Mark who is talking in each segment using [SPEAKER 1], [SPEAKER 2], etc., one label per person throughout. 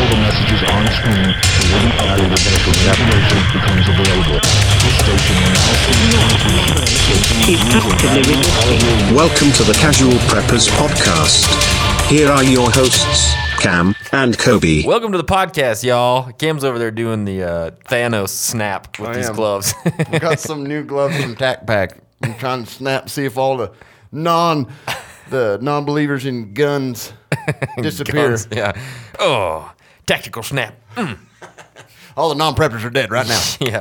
[SPEAKER 1] the messages on screen, the wooden audio device with navigation becomes available. This station will now
[SPEAKER 2] Welcome to the Casual Preppers Podcast. Here are your hosts, Cam and Kobe.
[SPEAKER 3] Welcome to the podcast, y'all. Cam's over there doing the Thanos snap with these gloves.
[SPEAKER 4] I got some new gloves from TacPack. I'm trying to snap, see if all the non-believers in guns disappear.
[SPEAKER 3] Guns, yeah. Oh, tactical snap.
[SPEAKER 4] All the non-preppers are dead right now.
[SPEAKER 3] Yeah.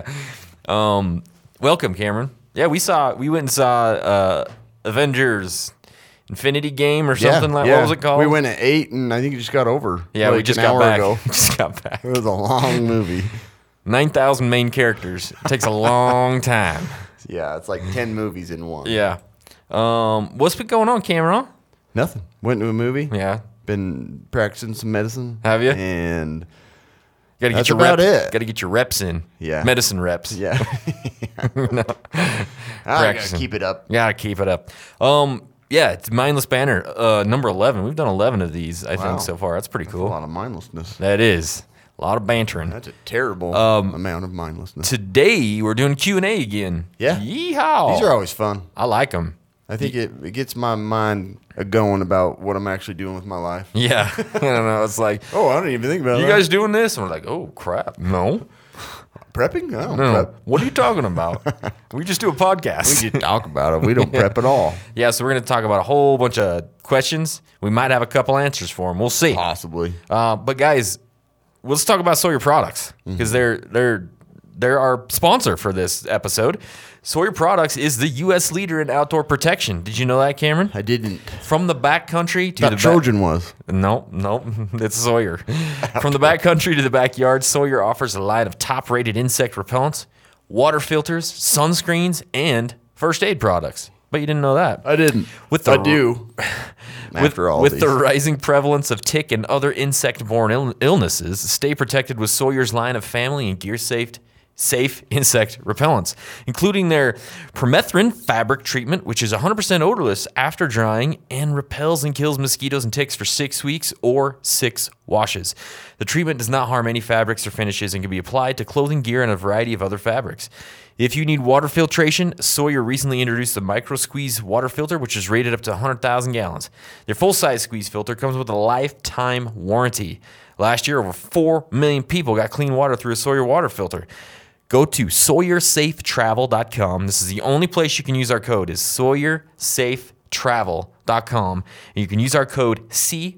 [SPEAKER 3] Welcome, Cameron. Yeah, we went and saw Avengers Infinity Game or something like. What was it called?
[SPEAKER 4] We went at 8, and I think it just got over.
[SPEAKER 3] Yeah, we just got back.
[SPEAKER 4] Ago.
[SPEAKER 3] Just got back.
[SPEAKER 4] It was a long movie.
[SPEAKER 3] 9,000 main characters. It takes a long time.
[SPEAKER 4] Yeah, it's like 10 movies in one.
[SPEAKER 3] Yeah. What's been going on, Cameron?
[SPEAKER 4] Nothing. Went to a movie.
[SPEAKER 3] Yeah.
[SPEAKER 4] Been practicing some medicine.
[SPEAKER 3] Have you?
[SPEAKER 4] And
[SPEAKER 3] Got to get
[SPEAKER 4] that's
[SPEAKER 3] your
[SPEAKER 4] about
[SPEAKER 3] reps.
[SPEAKER 4] it.
[SPEAKER 3] Got to get your reps in.
[SPEAKER 4] Yeah.
[SPEAKER 3] Medicine reps.
[SPEAKER 4] yeah.
[SPEAKER 3] No.
[SPEAKER 4] I
[SPEAKER 3] Practicing.
[SPEAKER 4] gotta keep it up.
[SPEAKER 3] Gotta keep it up. Yeah, it's Mindless Banner, number 11. We've done 11 of these, I
[SPEAKER 4] Wow.
[SPEAKER 3] think, so far. That's pretty
[SPEAKER 4] A
[SPEAKER 3] cool.
[SPEAKER 4] lot of mindlessness.
[SPEAKER 3] That is. A lot of bantering.
[SPEAKER 4] That's a terrible amount of mindlessness.
[SPEAKER 3] Today, we're doing Q&A again.
[SPEAKER 4] Yeah.
[SPEAKER 3] Yeehaw.
[SPEAKER 4] These are always fun.
[SPEAKER 3] I like them.
[SPEAKER 4] I think it gets my mind going about what I'm actually doing with my life.
[SPEAKER 3] Yeah. I don't know. It's like,
[SPEAKER 4] Oh, I didn't even think about
[SPEAKER 3] you
[SPEAKER 4] that.
[SPEAKER 3] guys doing this? And we're like, oh, crap. No.
[SPEAKER 4] Prepping? I don't
[SPEAKER 3] No.
[SPEAKER 4] prep.
[SPEAKER 3] What are you talking about? We just do a podcast.
[SPEAKER 4] We just talk about it. We don't prep at all.
[SPEAKER 3] Yeah, so we're going to talk about a whole bunch of questions. We might have a couple answers for them. We'll see.
[SPEAKER 4] Possibly.
[SPEAKER 3] But guys, let's talk about Sawyer Products because they're our sponsor for this episode. Sawyer Products is the U.S. leader in outdoor protection. Did you know that, Cameron?
[SPEAKER 4] I didn't.
[SPEAKER 3] From the backcountry to
[SPEAKER 4] That
[SPEAKER 3] the
[SPEAKER 4] Trojan was.
[SPEAKER 3] No, it's Sawyer. From the backcountry to the backyard, Sawyer offers a line of top-rated insect repellents, water filters, sunscreens, and first aid products. But you didn't know that.
[SPEAKER 4] I didn't.
[SPEAKER 3] With
[SPEAKER 4] I do. After all
[SPEAKER 3] with
[SPEAKER 4] these.
[SPEAKER 3] the rising prevalence of tick and other insect-borne illnesses, stay protected with Sawyer's line of family and gear-safe insect repellents, including their permethrin fabric treatment, which is 100% odorless after drying and repels and kills mosquitoes and ticks for 6 weeks or 6 washes. The treatment does not harm any fabrics or finishes and can be applied to clothing, gear, and a variety of other fabrics. If you need water filtration, Sawyer recently introduced the Micro Squeeze water filter, which is rated up to 100,000 gallons. Their full-size squeeze filter comes with a lifetime warranty. Last year, over 4 million people got clean water through a Sawyer water filter. Go to SawyerSafeTravel.com. This is the only place you can use our code is SawyerSafeTravel.com. And you can use our code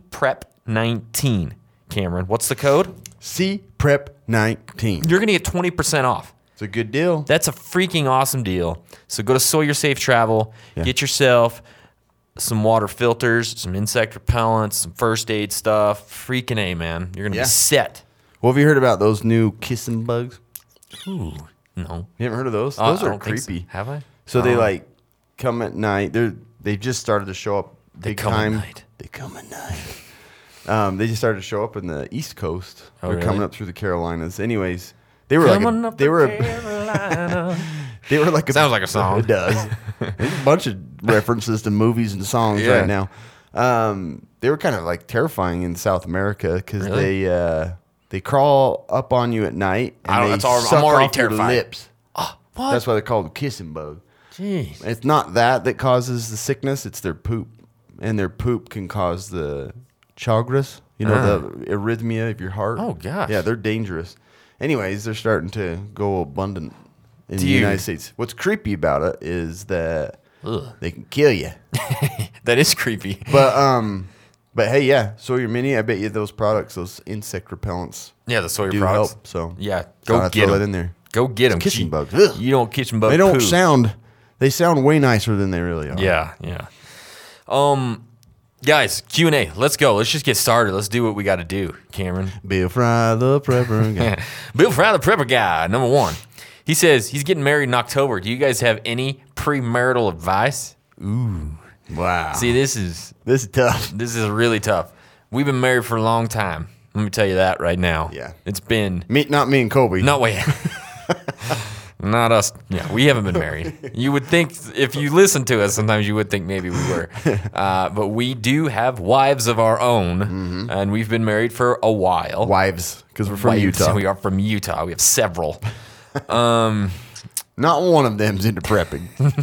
[SPEAKER 3] CPREP19. Cameron, what's the code?
[SPEAKER 4] CPREP19.
[SPEAKER 3] You're going to get 20% off.
[SPEAKER 4] It's a good deal.
[SPEAKER 3] That's a freaking awesome deal. So go to Sawyer Safe Travel, get yourself some water filters, some insect repellents, some first aid stuff. Freaking A, man. You're going to be set.
[SPEAKER 4] Well, have you heard about those new kissing bugs?
[SPEAKER 3] Ooh, no.
[SPEAKER 4] You haven't heard of those?
[SPEAKER 3] I
[SPEAKER 4] Those are
[SPEAKER 3] don't think so.
[SPEAKER 4] creepy.
[SPEAKER 3] Have I?
[SPEAKER 4] So they like come at night. They just started to show up
[SPEAKER 3] They
[SPEAKER 4] big
[SPEAKER 3] come at
[SPEAKER 4] time.
[SPEAKER 3] night.
[SPEAKER 4] They come at night. They just started to show up in the East Coast.
[SPEAKER 3] Oh,
[SPEAKER 4] They're
[SPEAKER 3] really?
[SPEAKER 4] coming up through the Carolinas. Anyways, they were
[SPEAKER 3] Coming
[SPEAKER 4] like
[SPEAKER 3] up
[SPEAKER 4] they were
[SPEAKER 3] to Carolina.
[SPEAKER 4] they were like
[SPEAKER 3] Sounds like a song.
[SPEAKER 4] It does. There's a bunch of references to movies and songs
[SPEAKER 3] Yeah.
[SPEAKER 4] right now. They were kind of like terrifying in South America because
[SPEAKER 3] Really?
[SPEAKER 4] they crawl up on you at night and
[SPEAKER 3] I don't-
[SPEAKER 4] they
[SPEAKER 3] that's all- I'm
[SPEAKER 4] suck
[SPEAKER 3] already
[SPEAKER 4] off your
[SPEAKER 3] terrified.
[SPEAKER 4] lips.
[SPEAKER 3] What?
[SPEAKER 4] That's why they're called kissing bug.
[SPEAKER 3] Jeez.
[SPEAKER 4] It's not that causes the sickness; it's their poop, and their poop can cause the chagras. You know, the arrhythmia of your heart.
[SPEAKER 3] Oh, gosh.
[SPEAKER 4] Yeah, they're dangerous. Anyways, they're starting to go abundant in the
[SPEAKER 3] Dude.
[SPEAKER 4] United States. What's creepy about it is that
[SPEAKER 3] Ugh.
[SPEAKER 4] they can kill you.
[SPEAKER 3] That is creepy.
[SPEAKER 4] But hey, yeah, Sawyer Mini. I bet you those products, those insect repellents,
[SPEAKER 3] Yeah, the Sawyer
[SPEAKER 4] do
[SPEAKER 3] products.
[SPEAKER 4] help. So
[SPEAKER 3] Yeah,
[SPEAKER 4] gotta
[SPEAKER 3] go get
[SPEAKER 4] throw
[SPEAKER 3] them.
[SPEAKER 4] that in there.
[SPEAKER 3] Go get them.
[SPEAKER 4] Kissing bugs. Ugh.
[SPEAKER 3] You don't kitchen bug
[SPEAKER 4] They don't
[SPEAKER 3] poo.
[SPEAKER 4] sound. They sound way nicer than they really are.
[SPEAKER 3] Yeah. Guys, Q&A. Let's go. Let's just get started. Let's do what we got to do, Cameron.
[SPEAKER 4] Bill Fry, the prepper guy.
[SPEAKER 3] Bill Fry, the prepper guy, number 1. He says he's getting married in October. Do you guys have any premarital advice?
[SPEAKER 4] Wow.
[SPEAKER 3] See, this is
[SPEAKER 4] tough.
[SPEAKER 3] really tough. We've been married for a long time. Let me tell you that right now.
[SPEAKER 4] Yeah.
[SPEAKER 3] It's been
[SPEAKER 4] Not me and Kobe.
[SPEAKER 3] no way. Not us. Yeah, we haven't been married. You would think if you listen to us, sometimes you would think maybe we were. But we do have wives of our own, and we've been married for a while.
[SPEAKER 4] Wives, because we're from
[SPEAKER 3] Wives.
[SPEAKER 4] Utah.
[SPEAKER 3] We are from Utah. We have several.
[SPEAKER 4] Not one of them's into prepping.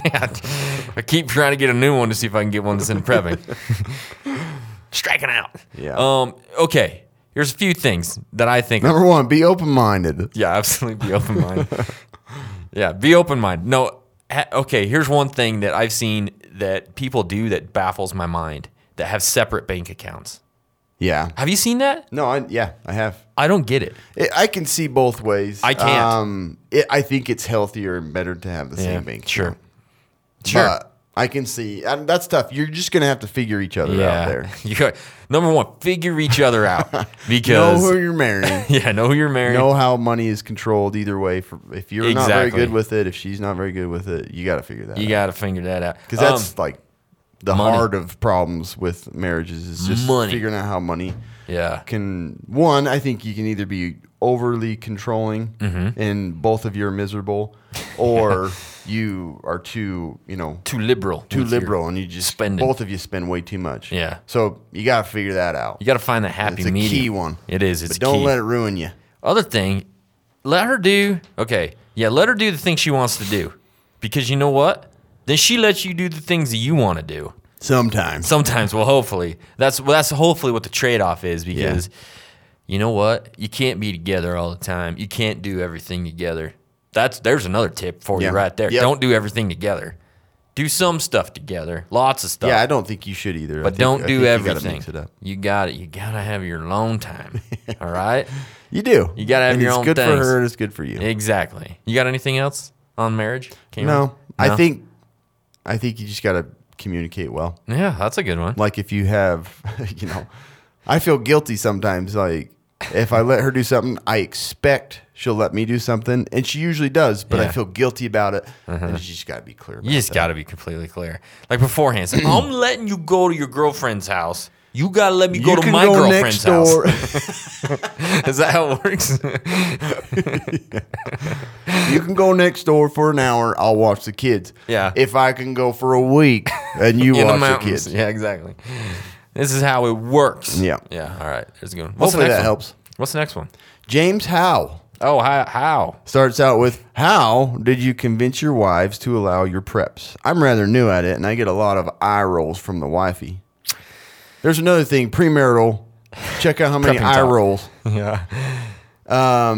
[SPEAKER 3] I keep trying to get a new one to see if I can get one that's in prepping. Striking out.
[SPEAKER 4] Yeah.
[SPEAKER 3] Okay. Here's a few things that I think.
[SPEAKER 4] Number one, be open-minded.
[SPEAKER 3] Yeah, absolutely. Be open-minded. Yeah, be open-minded. No, okay, here's one thing that I've seen that people do that baffles my mind, that have separate bank accounts.
[SPEAKER 4] Yeah.
[SPEAKER 3] Have you seen that?
[SPEAKER 4] No, I have.
[SPEAKER 3] I don't get it.
[SPEAKER 4] I can see both ways.
[SPEAKER 3] I can't.
[SPEAKER 4] I think it's healthier and better to have the same bank
[SPEAKER 3] Sure.
[SPEAKER 4] account.
[SPEAKER 3] Sure.
[SPEAKER 4] But I can see, and that's tough. You're just going to have to figure each other out there.
[SPEAKER 3] You got, number one, figure each other out.
[SPEAKER 4] Know
[SPEAKER 3] Because
[SPEAKER 4] who you're marrying.
[SPEAKER 3] yeah, know who you're marrying.
[SPEAKER 4] Know how money is controlled either way. If you're not very
[SPEAKER 3] Exactly.
[SPEAKER 4] good with it, if she's not very good with it, you got to figure that
[SPEAKER 3] You
[SPEAKER 4] out.
[SPEAKER 3] got to figure that out.
[SPEAKER 4] Because that's like the
[SPEAKER 3] money.
[SPEAKER 4] heart of problems with marriages is just
[SPEAKER 3] Money.
[SPEAKER 4] figuring out how money
[SPEAKER 3] yeah.
[SPEAKER 4] can. One, I think you can either be overly controlling
[SPEAKER 3] Mm-hmm.
[SPEAKER 4] and both of you are miserable, or you are too
[SPEAKER 3] Too liberal.
[SPEAKER 4] too
[SPEAKER 3] with your
[SPEAKER 4] liberal and you just
[SPEAKER 3] spending.
[SPEAKER 4] both of you spend way too much.
[SPEAKER 3] Yeah.
[SPEAKER 4] So you got to figure that out.
[SPEAKER 3] You got to find that happy
[SPEAKER 4] It's a
[SPEAKER 3] medium.
[SPEAKER 4] key one.
[SPEAKER 3] It is. It's
[SPEAKER 4] But don't
[SPEAKER 3] key.
[SPEAKER 4] let it ruin you.
[SPEAKER 3] Other thing, let her do. Okay, yeah, let her do the things she wants to do, because you know what? Then she lets you do the things that you want to do.
[SPEAKER 4] Sometimes.
[SPEAKER 3] Sometimes, well, hopefully that's hopefully what the trade off is, because you know what? You can't be together all the time. You can't do everything together. There's another tip for you
[SPEAKER 4] Yeah.
[SPEAKER 3] right there.
[SPEAKER 4] Yep.
[SPEAKER 3] Don't do everything together. Do some stuff together. Lots of stuff.
[SPEAKER 4] Yeah, I don't think you should either.
[SPEAKER 3] But don't do
[SPEAKER 4] You
[SPEAKER 3] everything.
[SPEAKER 4] gotta mix it up.
[SPEAKER 3] You got it. You gotta have your alone time. All right.
[SPEAKER 4] You do.
[SPEAKER 3] You gotta have
[SPEAKER 4] and
[SPEAKER 3] your
[SPEAKER 4] it's
[SPEAKER 3] own
[SPEAKER 4] good
[SPEAKER 3] things.
[SPEAKER 4] for her and it's good for you.
[SPEAKER 3] Exactly. You got anything else on marriage? Came
[SPEAKER 4] No,
[SPEAKER 3] up?
[SPEAKER 4] I think you just got to communicate well.
[SPEAKER 3] Yeah, that's a good one.
[SPEAKER 4] Like if you have, I feel guilty sometimes. Like if I let her do something, I expect she'll let me do something, and she usually does. But I
[SPEAKER 3] Yeah.
[SPEAKER 4] feel guilty about it, and you just got to be clear. About
[SPEAKER 3] You just
[SPEAKER 4] that.
[SPEAKER 3] got to be completely clear. Like beforehand, say, I'm letting you go to your girlfriend's house. You got to let me go
[SPEAKER 4] You
[SPEAKER 3] to
[SPEAKER 4] can
[SPEAKER 3] my
[SPEAKER 4] go
[SPEAKER 3] girlfriend's
[SPEAKER 4] next
[SPEAKER 3] house.
[SPEAKER 4] door.
[SPEAKER 3] Is that how it works?
[SPEAKER 4] You can go next door for an hour. I'll watch the kids.
[SPEAKER 3] Yeah.
[SPEAKER 4] If I can go for a week and you
[SPEAKER 3] In the
[SPEAKER 4] watch the
[SPEAKER 3] mountains.
[SPEAKER 4] kids.
[SPEAKER 3] Yeah, exactly. This is how it works.
[SPEAKER 4] Yeah.
[SPEAKER 3] Yeah. All right. There's a good one. What's the
[SPEAKER 4] Hopefully
[SPEAKER 3] next
[SPEAKER 4] that
[SPEAKER 3] one?
[SPEAKER 4] helps.
[SPEAKER 3] What's the next one?
[SPEAKER 4] James Howe
[SPEAKER 3] Oh, how?
[SPEAKER 4] starts out with, how did you convince your wives to allow your preps? I'm rather new at it, and I get a lot of eye rolls from the wifey. There's another thing, premarital. Check out how many
[SPEAKER 3] Prepping
[SPEAKER 4] eye
[SPEAKER 3] talk.
[SPEAKER 4] rolls.
[SPEAKER 3] Yeah.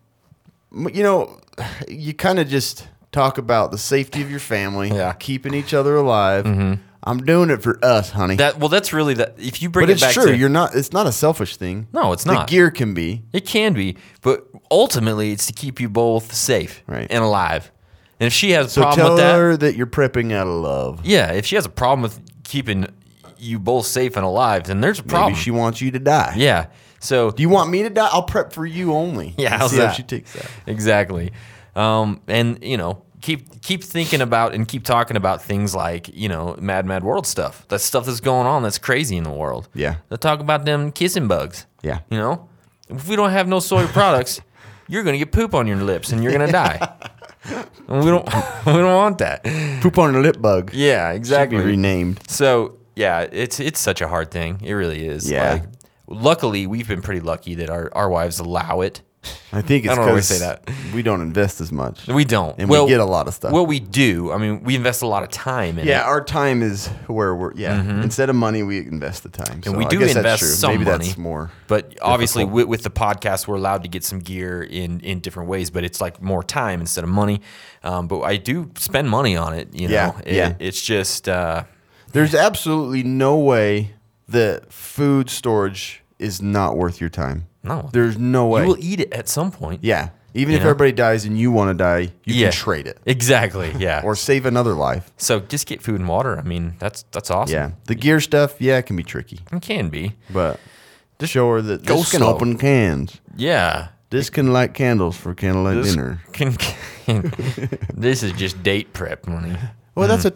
[SPEAKER 4] You kind of just talk about the safety of your family,
[SPEAKER 3] Yeah.
[SPEAKER 4] keeping each other alive. I'm doing it for us, honey.
[SPEAKER 3] That's really that. If you bring
[SPEAKER 4] but
[SPEAKER 3] it
[SPEAKER 4] it's
[SPEAKER 3] back
[SPEAKER 4] true.
[SPEAKER 3] to
[SPEAKER 4] It's not a selfish thing.
[SPEAKER 3] No, it's not.
[SPEAKER 4] The gear can be.
[SPEAKER 3] It can be, but ultimately it's to keep you both safe
[SPEAKER 4] Right.
[SPEAKER 3] and alive. And if she has a
[SPEAKER 4] So
[SPEAKER 3] problem
[SPEAKER 4] tell
[SPEAKER 3] with that,
[SPEAKER 4] her that you're prepping out of love.
[SPEAKER 3] yeah, if she has a problem with keeping you both safe and alive, then there's a problem.
[SPEAKER 4] Maybe she wants you to die.
[SPEAKER 3] Yeah. So
[SPEAKER 4] Do you want me to die? I'll prep for you only.
[SPEAKER 3] yeah,
[SPEAKER 4] And
[SPEAKER 3] how's
[SPEAKER 4] see how
[SPEAKER 3] that?
[SPEAKER 4] she takes that.
[SPEAKER 3] Exactly. And keep thinking about and keep talking about things like mad world stuff. That stuff that's going on that's crazy in the world.
[SPEAKER 4] Yeah.
[SPEAKER 3] Let's talk about them kissing bugs.
[SPEAKER 4] Yeah.
[SPEAKER 3] If we don't have no soy products, you're gonna get poop on your lips and you're gonna die. And we don't want that.
[SPEAKER 4] Poop on a lip bug.
[SPEAKER 3] Yeah,
[SPEAKER 4] Should
[SPEAKER 3] exactly.
[SPEAKER 4] be renamed.
[SPEAKER 3] So yeah, it's such a hard thing. It really is.
[SPEAKER 4] Yeah.
[SPEAKER 3] Like, luckily, we've been pretty lucky that our wives allow it.
[SPEAKER 4] I think it's
[SPEAKER 3] I don't always
[SPEAKER 4] because
[SPEAKER 3] say that.
[SPEAKER 4] we don't invest as much.
[SPEAKER 3] We don't.
[SPEAKER 4] And we get a lot of stuff.
[SPEAKER 3] Well, we do. I mean, we invest a lot of time in
[SPEAKER 4] Yeah,
[SPEAKER 3] it.
[SPEAKER 4] our time is where we're. Yeah, instead of money, we invest the time. So
[SPEAKER 3] And we
[SPEAKER 4] I
[SPEAKER 3] do
[SPEAKER 4] guess that's
[SPEAKER 3] invest
[SPEAKER 4] true.
[SPEAKER 3] some
[SPEAKER 4] Maybe
[SPEAKER 3] money.
[SPEAKER 4] that's more.
[SPEAKER 3] But obviously,
[SPEAKER 4] difficult.
[SPEAKER 3] with the podcast, we're allowed to get some gear in different ways. But it's like more time instead of money. But I do spend money on it.
[SPEAKER 4] Yeah, yeah.
[SPEAKER 3] It's just
[SPEAKER 4] There's absolutely no way that food storage is not worth your time.
[SPEAKER 3] no.
[SPEAKER 4] There's no way.
[SPEAKER 3] You will eat it at some point.
[SPEAKER 4] Yeah, even
[SPEAKER 3] You
[SPEAKER 4] if
[SPEAKER 3] know?
[SPEAKER 4] everybody dies and you want to die, you can trade it
[SPEAKER 3] Exactly. Yeah.
[SPEAKER 4] or save another life.
[SPEAKER 3] So just get food and water. I mean, that's awesome.
[SPEAKER 4] Yeah, the gear stuff, yeah, it can be tricky,
[SPEAKER 3] It can be.
[SPEAKER 4] but just show her that
[SPEAKER 3] go
[SPEAKER 4] this can
[SPEAKER 3] slow.
[SPEAKER 4] open cans.
[SPEAKER 3] Yeah.
[SPEAKER 4] This can light candles for candlelight
[SPEAKER 3] This
[SPEAKER 4] dinner.
[SPEAKER 3] This is just date prep money.
[SPEAKER 4] Well, that's a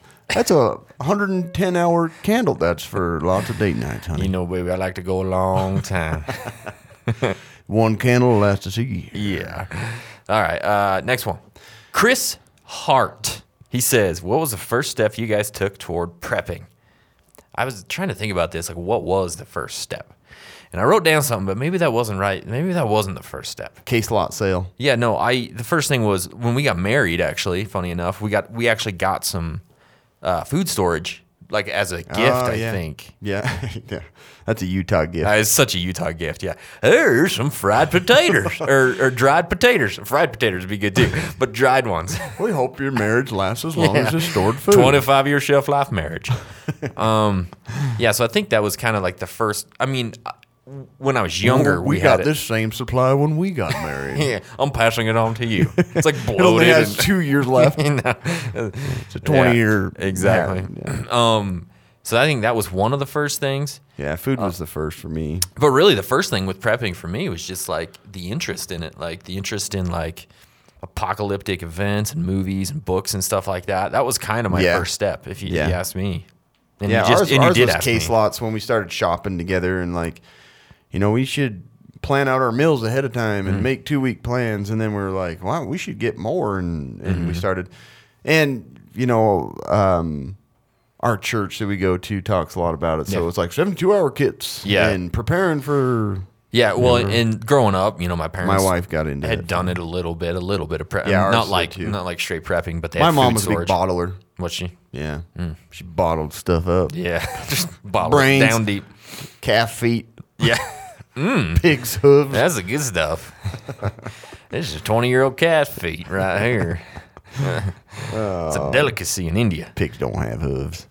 [SPEAKER 4] 110-hour candle. That's for lots of date nights, honey.
[SPEAKER 3] You know, baby, I like to go a long time.
[SPEAKER 4] One candle lasts us a year.
[SPEAKER 3] Yeah. All right, next one. Chris Hart. He says, what was the first step you guys took toward prepping? I was trying to think about this, like what was the first step? And I wrote down something, but maybe that wasn't right. Maybe that wasn't the first step.
[SPEAKER 4] Case lot sale.
[SPEAKER 3] Yeah, no, the first thing was when we got married, actually, funny enough, we actually got some food storage, like as a gift, I think.
[SPEAKER 4] Yeah. Yeah. That's a Utah gift.
[SPEAKER 3] It's such a Utah gift, yeah. There's some fried potatoes or dried potatoes. Fried potatoes would be good too, but dried ones.
[SPEAKER 4] We hope your marriage lasts as long as it's stored food.
[SPEAKER 3] 25-year shelf life marriage. Yeah, so I think that was kind of like the first. I mean, when I was younger,
[SPEAKER 4] we
[SPEAKER 3] had
[SPEAKER 4] got this same supply when we got married.
[SPEAKER 3] Yeah, I'm passing it on to you. It's like bloated.
[SPEAKER 4] It only has 2 years left.
[SPEAKER 3] You know.
[SPEAKER 4] It's a 20-year.
[SPEAKER 3] Exactly.
[SPEAKER 4] Yeah.
[SPEAKER 3] So I think that was one of the first things.
[SPEAKER 4] Yeah, food was the first for me.
[SPEAKER 3] But really, the first thing with prepping for me was just like the interest in it, like the interest in like apocalyptic events and movies and books and stuff like that. That was kind of my first step, if you ask me. And
[SPEAKER 4] yeah,
[SPEAKER 3] you
[SPEAKER 4] ours
[SPEAKER 3] did
[SPEAKER 4] was
[SPEAKER 3] ask
[SPEAKER 4] case
[SPEAKER 3] me.
[SPEAKER 4] lots when we started shopping together, and like, we should plan out our meals ahead of time and make 2-week plans, and then we were like, wow, we should get more, and we started, and our church that we go to talks a lot about it. So it's like 72-hour kits and preparing for.
[SPEAKER 3] Yeah, well, and growing up, my parents,
[SPEAKER 4] my wife got into
[SPEAKER 3] had done it a little bit of prep.
[SPEAKER 4] Yeah,
[SPEAKER 3] not like straight prepping, but they
[SPEAKER 4] my
[SPEAKER 3] had
[SPEAKER 4] mom
[SPEAKER 3] food
[SPEAKER 4] was
[SPEAKER 3] storage.
[SPEAKER 4] a big bottler.
[SPEAKER 3] Was she?
[SPEAKER 4] Yeah, she bottled stuff up.
[SPEAKER 3] Yeah, just bottle
[SPEAKER 4] Brains.
[SPEAKER 3] it down deep.
[SPEAKER 4] Calf feet,
[SPEAKER 3] Yeah,
[SPEAKER 4] pig's hooves.
[SPEAKER 3] that's the good stuff. This is 20-year-old calf feet right here. It's a delicacy in India.
[SPEAKER 4] Pigs don't have hooves.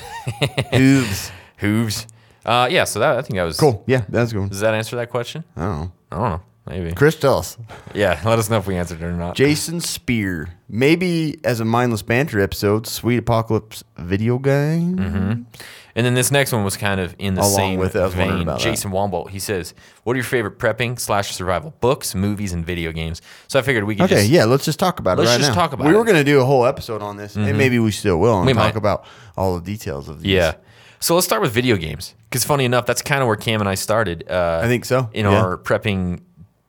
[SPEAKER 4] Hooves.
[SPEAKER 3] Hooves. Yeah, so I think that was
[SPEAKER 4] Cool. Yeah, that's good.
[SPEAKER 3] Does that answer that question?
[SPEAKER 4] I don't know.
[SPEAKER 3] I don't know. Maybe.
[SPEAKER 4] Chris, tell us.
[SPEAKER 3] Yeah, let us know if we answered it or not.
[SPEAKER 4] Jason Spear. Maybe as a mindless banter episode, Sweet Apocalypse video game.
[SPEAKER 3] Mm-hmm. And then this next one was kind of in the
[SPEAKER 4] Along
[SPEAKER 3] same
[SPEAKER 4] with it, I was wondering
[SPEAKER 3] vein.
[SPEAKER 4] about
[SPEAKER 3] Jason Wombolt, he says, what are your favorite prepping / survival books, movies, and video games? So I figured we could
[SPEAKER 4] let's just talk about it
[SPEAKER 3] let's
[SPEAKER 4] right
[SPEAKER 3] just
[SPEAKER 4] now.
[SPEAKER 3] talk about
[SPEAKER 4] we
[SPEAKER 3] it.
[SPEAKER 4] were going to do a whole episode on this, and maybe we still will, and
[SPEAKER 3] We
[SPEAKER 4] talk
[SPEAKER 3] might.
[SPEAKER 4] about all the details of these.
[SPEAKER 3] Yeah. So let's start with video games. Because funny enough, that's kind of where Cam and I started.
[SPEAKER 4] I think so.
[SPEAKER 3] In our prepping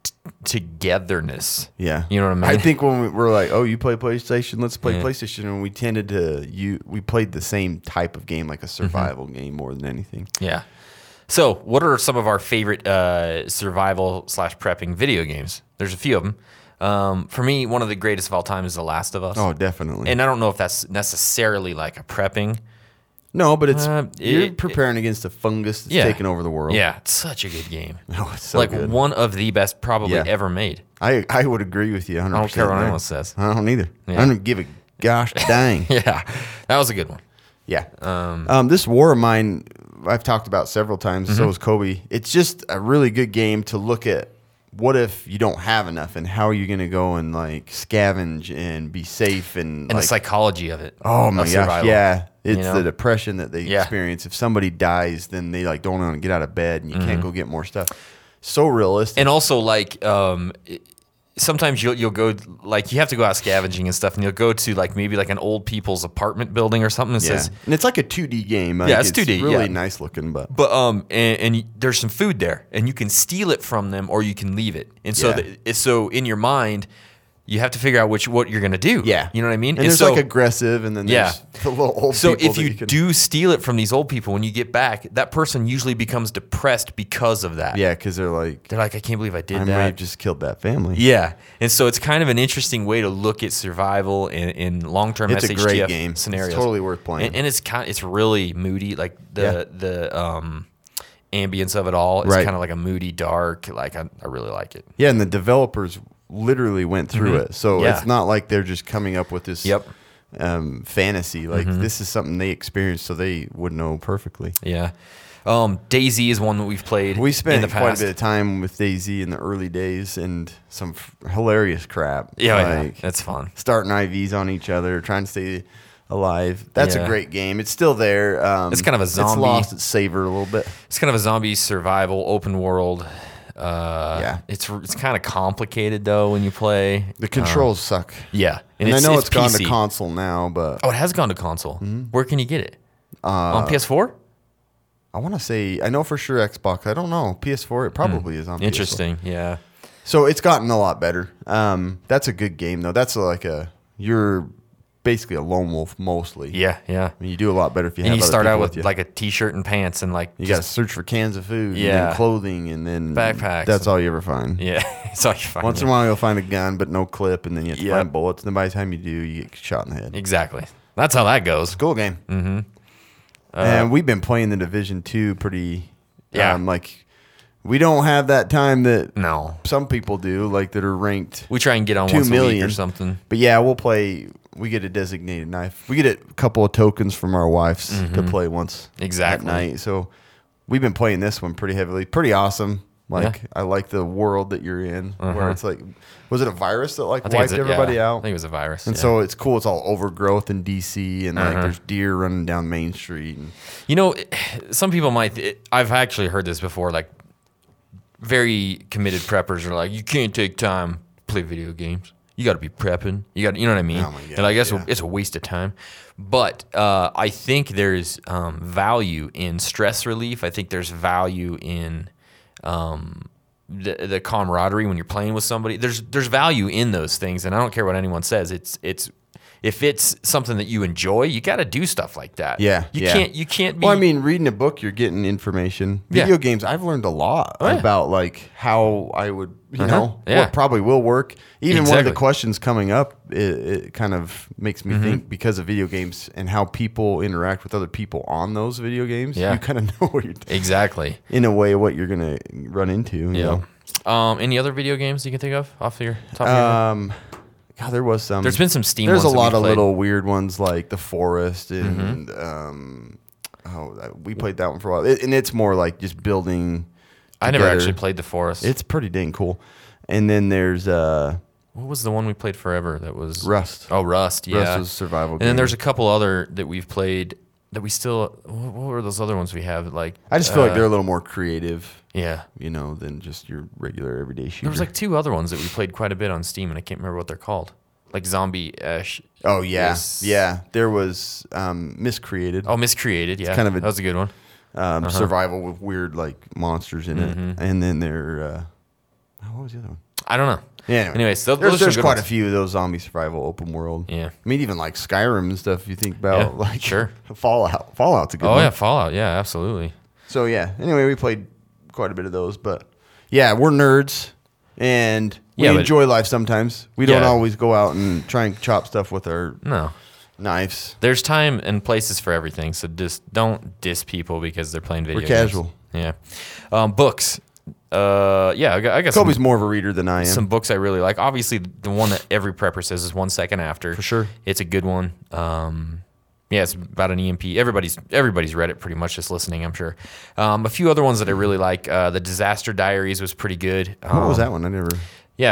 [SPEAKER 3] togetherness.
[SPEAKER 4] Yeah.
[SPEAKER 3] You know what I mean?
[SPEAKER 4] I think when we were like, oh, you play PlayStation, let's play PlayStation, and we tended to, we played the same type of game, like a survival game more than anything.
[SPEAKER 3] Yeah. So what are some of our favorite survival / prepping video games? There's a few of them. For me, one of the greatest of all time is The Last of Us.
[SPEAKER 4] Oh, definitely.
[SPEAKER 3] And I don't know if that's necessarily like a prepping.
[SPEAKER 4] No, but it's you're
[SPEAKER 3] it-
[SPEAKER 4] preparing against a fungus that's
[SPEAKER 3] Yeah.
[SPEAKER 4] taking over the world.
[SPEAKER 3] Yeah, it's such a good game.
[SPEAKER 4] Oh, it's so
[SPEAKER 3] like
[SPEAKER 4] good.
[SPEAKER 3] one of the best probably
[SPEAKER 4] Yeah.
[SPEAKER 3] ever made.
[SPEAKER 4] I would agree with you 100%.
[SPEAKER 3] I don't care what
[SPEAKER 4] there.
[SPEAKER 3] anyone else says.
[SPEAKER 4] I don't either.
[SPEAKER 3] Yeah.
[SPEAKER 4] I don't give a gosh dang.
[SPEAKER 3] Yeah, that was a good one.
[SPEAKER 4] Yeah. This War of Mine, I've talked about several times.
[SPEAKER 3] Mm-hmm.
[SPEAKER 4] So has Kobe. It's just a really good game to look at. What if you don't have enough, and how are you going to go and like scavenge and be safe and
[SPEAKER 3] And
[SPEAKER 4] like,
[SPEAKER 3] the psychology of it.
[SPEAKER 4] oh my
[SPEAKER 3] of
[SPEAKER 4] gosh,
[SPEAKER 3] survival.
[SPEAKER 4] yeah, it's
[SPEAKER 3] You know?
[SPEAKER 4] the depression that they
[SPEAKER 3] Yeah.
[SPEAKER 4] experience. If somebody dies, then they like don't want to get out of bed, and you can't go get more stuff. So realistic.
[SPEAKER 3] And also, like, sometimes you'll go, like, you have to go out scavenging and stuff, and you'll go to, like, maybe like an old people's apartment building or something that
[SPEAKER 4] yeah,
[SPEAKER 3] says,
[SPEAKER 4] and it's like a 2D game. Like,
[SPEAKER 3] Yeah, it's 2D,
[SPEAKER 4] really
[SPEAKER 3] yeah.
[SPEAKER 4] nice looking, but
[SPEAKER 3] and there's some food there, and you can steal it from them or you can leave it. And so,
[SPEAKER 4] Yeah.
[SPEAKER 3] so in your mind, you have to figure out what you're going to do.
[SPEAKER 4] yeah,
[SPEAKER 3] You know what I mean?
[SPEAKER 4] And there's
[SPEAKER 3] so,
[SPEAKER 4] like aggressive, and then there's the little old.
[SPEAKER 3] So
[SPEAKER 4] people
[SPEAKER 3] if
[SPEAKER 4] that
[SPEAKER 3] you
[SPEAKER 4] can,
[SPEAKER 3] do steal it from these old people, when you get back, that person usually becomes depressed because of that.
[SPEAKER 4] yeah, because they're like,
[SPEAKER 3] They're like, I can't believe I did
[SPEAKER 4] I might
[SPEAKER 3] that.
[SPEAKER 4] have just killed that family.
[SPEAKER 3] Yeah, and so it's kind of an interesting way to look at survival in long-term
[SPEAKER 4] It's a
[SPEAKER 3] SHTF
[SPEAKER 4] great game.
[SPEAKER 3] scenarios.
[SPEAKER 4] It's totally worth playing.
[SPEAKER 3] and it's really moody. Like the ambience of it all is
[SPEAKER 4] Right.
[SPEAKER 3] kind of like a moody, dark. Like I really like it.
[SPEAKER 4] Yeah, and the developers literally went through it, so
[SPEAKER 3] Yeah.
[SPEAKER 4] it's not like they're just coming up with this
[SPEAKER 3] Yep.
[SPEAKER 4] fantasy. Like this is something they experienced, so they would know perfectly.
[SPEAKER 3] Yeah. DayZ is one that we've played.
[SPEAKER 4] We
[SPEAKER 3] in
[SPEAKER 4] spent
[SPEAKER 3] the
[SPEAKER 4] quite a
[SPEAKER 3] past.
[SPEAKER 4] bit of time with DayZ in the early days, and some hilarious crap.
[SPEAKER 3] Yeah,
[SPEAKER 4] like
[SPEAKER 3] that's fun.
[SPEAKER 4] starting IVs on each other, trying to stay alive. That's
[SPEAKER 3] Yeah.
[SPEAKER 4] a great game. It's still there.
[SPEAKER 3] It's kind of a zombie-
[SPEAKER 4] It's lost its savor a little bit.
[SPEAKER 3] It's kind of a zombie survival open world.
[SPEAKER 4] Yeah.
[SPEAKER 3] It's kind of complicated though when you play.
[SPEAKER 4] The controls suck.
[SPEAKER 3] Yeah,
[SPEAKER 4] And I know it's gone to
[SPEAKER 3] PC.
[SPEAKER 4] console now, but
[SPEAKER 3] Oh, it has gone to console.
[SPEAKER 4] Mm-hmm.
[SPEAKER 3] Where can you get it? On PS4?
[SPEAKER 4] I want to say, I know for sure Xbox. I don't know. PS4, it probably is on PS4.
[SPEAKER 3] Interesting. Yeah.
[SPEAKER 4] So it's gotten a lot better. That's a good game though. That's like you're basically a lone wolf mostly.
[SPEAKER 3] Yeah.
[SPEAKER 4] I mean, you do a lot better if you
[SPEAKER 3] And
[SPEAKER 4] have
[SPEAKER 3] you
[SPEAKER 4] other
[SPEAKER 3] start out
[SPEAKER 4] people
[SPEAKER 3] with
[SPEAKER 4] you.
[SPEAKER 3] like a t-shirt and pants and like
[SPEAKER 4] You got to search for cans of food,
[SPEAKER 3] Yeah.
[SPEAKER 4] and then clothing, and then
[SPEAKER 3] Backpacks.
[SPEAKER 4] That's all you ever find.
[SPEAKER 3] yeah. It's all you find.
[SPEAKER 4] Once in a while, you'll find a gun, but no clip, and then you have to
[SPEAKER 3] Yep.
[SPEAKER 4] find bullets. And then by the time you do, you get shot in the head.
[SPEAKER 3] Exactly. That's how that goes.
[SPEAKER 4] Cool game. Mm-hmm. And we've been playing the Division 2 pretty.
[SPEAKER 3] Yeah.
[SPEAKER 4] Like we don't have that time that
[SPEAKER 3] No.
[SPEAKER 4] some people do, like that are ranked.
[SPEAKER 3] We try and get on
[SPEAKER 4] 2
[SPEAKER 3] once a week
[SPEAKER 4] million
[SPEAKER 3] or something.
[SPEAKER 4] But yeah, we'll play. We get a designated knife. We get a couple of tokens from our wives to play once
[SPEAKER 3] Exactly.
[SPEAKER 4] at night. So we've been playing this one pretty heavily. Pretty awesome. Like I like the world that you're in, where it's like, was it a virus that like
[SPEAKER 3] I think
[SPEAKER 4] wiped everybody
[SPEAKER 3] I
[SPEAKER 4] out?
[SPEAKER 3] think it was a virus.
[SPEAKER 4] And
[SPEAKER 3] yeah.
[SPEAKER 4] so it's cool. It's all overgrowth in DC, and like there's deer running down Main Street. And
[SPEAKER 3] You know, some people might. I've actually heard this before. Like, very committed preppers are like, you can't take time to play video games. You got to be prepping. You know what I mean?
[SPEAKER 4] Oh my God,
[SPEAKER 3] and I guess
[SPEAKER 4] yeah.
[SPEAKER 3] it's a waste of time. But I think there's value in stress relief. I think there's value in the camaraderie when you're playing with somebody. There's value in those things, and I don't care what anyone says. It's if it's something that you enjoy, you got to do stuff like that.
[SPEAKER 4] Yeah,
[SPEAKER 3] you
[SPEAKER 4] yeah.
[SPEAKER 3] can't be.
[SPEAKER 4] well, I mean, reading a book, you're getting information.
[SPEAKER 3] Yeah.
[SPEAKER 4] Video games, I've learned a lot
[SPEAKER 3] yeah.
[SPEAKER 4] about like how I would, you know,
[SPEAKER 3] Yeah.
[SPEAKER 4] what probably will work. Even one of the
[SPEAKER 3] Exactly.
[SPEAKER 4] questions coming up, it kind of makes me think because of video games and how people interact with other people on those video games.
[SPEAKER 3] Yeah.
[SPEAKER 4] You kind of know what you're,
[SPEAKER 3] Exactly.
[SPEAKER 4] in a way, what you're gonna run into. You
[SPEAKER 3] Yeah.
[SPEAKER 4] know?
[SPEAKER 3] Any other video games you can think of off your top of your head?
[SPEAKER 4] God, there was some.
[SPEAKER 3] There's been some Steam
[SPEAKER 4] There's
[SPEAKER 3] ones
[SPEAKER 4] a
[SPEAKER 3] that
[SPEAKER 4] lot
[SPEAKER 3] we
[SPEAKER 4] of
[SPEAKER 3] played.
[SPEAKER 4] little weird ones like The Forest and we played that one for a while. And it's more like just building.
[SPEAKER 3] I never
[SPEAKER 4] together.
[SPEAKER 3] actually played The Forest.
[SPEAKER 4] It's pretty dang cool. And then there's
[SPEAKER 3] what was the one we played forever that was
[SPEAKER 4] Rust.
[SPEAKER 3] Oh, Rust, yeah.
[SPEAKER 4] Rust was a survival
[SPEAKER 3] And
[SPEAKER 4] game.
[SPEAKER 3] then there's a couple other that we've played that we still. What were those other ones we have? Like
[SPEAKER 4] I just feel like they're a little more creative,
[SPEAKER 3] yeah.
[SPEAKER 4] you know, than just your regular everyday shooter.
[SPEAKER 3] There was like two other ones that we played quite a bit on Steam, and I can't remember what they're called. Like Zombie Ash.
[SPEAKER 4] oh yeah,
[SPEAKER 3] Yes.
[SPEAKER 4] yeah. There was Miscreated.
[SPEAKER 3] Oh, Miscreated. Yeah,
[SPEAKER 4] kind of a-
[SPEAKER 3] that was a good one.
[SPEAKER 4] Survival with weird like monsters in
[SPEAKER 3] Mm-hmm.
[SPEAKER 4] it. And then there what was the other one?
[SPEAKER 3] I don't know.
[SPEAKER 4] Yeah.
[SPEAKER 3] Anyways, those
[SPEAKER 4] there's
[SPEAKER 3] are some good
[SPEAKER 4] quite
[SPEAKER 3] ones.
[SPEAKER 4] a few of those zombie survival open world.
[SPEAKER 3] Yeah.
[SPEAKER 4] I mean, even like Skyrim and stuff. You think about
[SPEAKER 3] Yeah,
[SPEAKER 4] like
[SPEAKER 3] sure.
[SPEAKER 4] Fallout. Fallout's a good
[SPEAKER 3] Oh
[SPEAKER 4] one.
[SPEAKER 3] yeah, Fallout. Yeah, absolutely.
[SPEAKER 4] So yeah. Anyway, we played quite a bit of those, but yeah, we're nerds and we
[SPEAKER 3] Yeah, but-
[SPEAKER 4] enjoy life sometimes. We don't
[SPEAKER 3] Yeah.
[SPEAKER 4] always go out and try and chop stuff with our
[SPEAKER 3] No.
[SPEAKER 4] knives.
[SPEAKER 3] There's time and places for everything, so just don't diss people because they're playing video
[SPEAKER 4] We're
[SPEAKER 3] games.
[SPEAKER 4] casual.
[SPEAKER 3] Yeah. Books. Yeah, I got
[SPEAKER 4] Kobe's more of a reader than I am.
[SPEAKER 3] some books I really like. Obviously, the one that every prepper says is 1 Second After.
[SPEAKER 4] For sure.
[SPEAKER 3] It's a good one. Yeah, it's about an EMP. Everybody's read it pretty much just listening, I'm sure. A few other ones that I really like. The Disaster Diaries was pretty good.
[SPEAKER 4] What was that one? I never.
[SPEAKER 3] Yeah,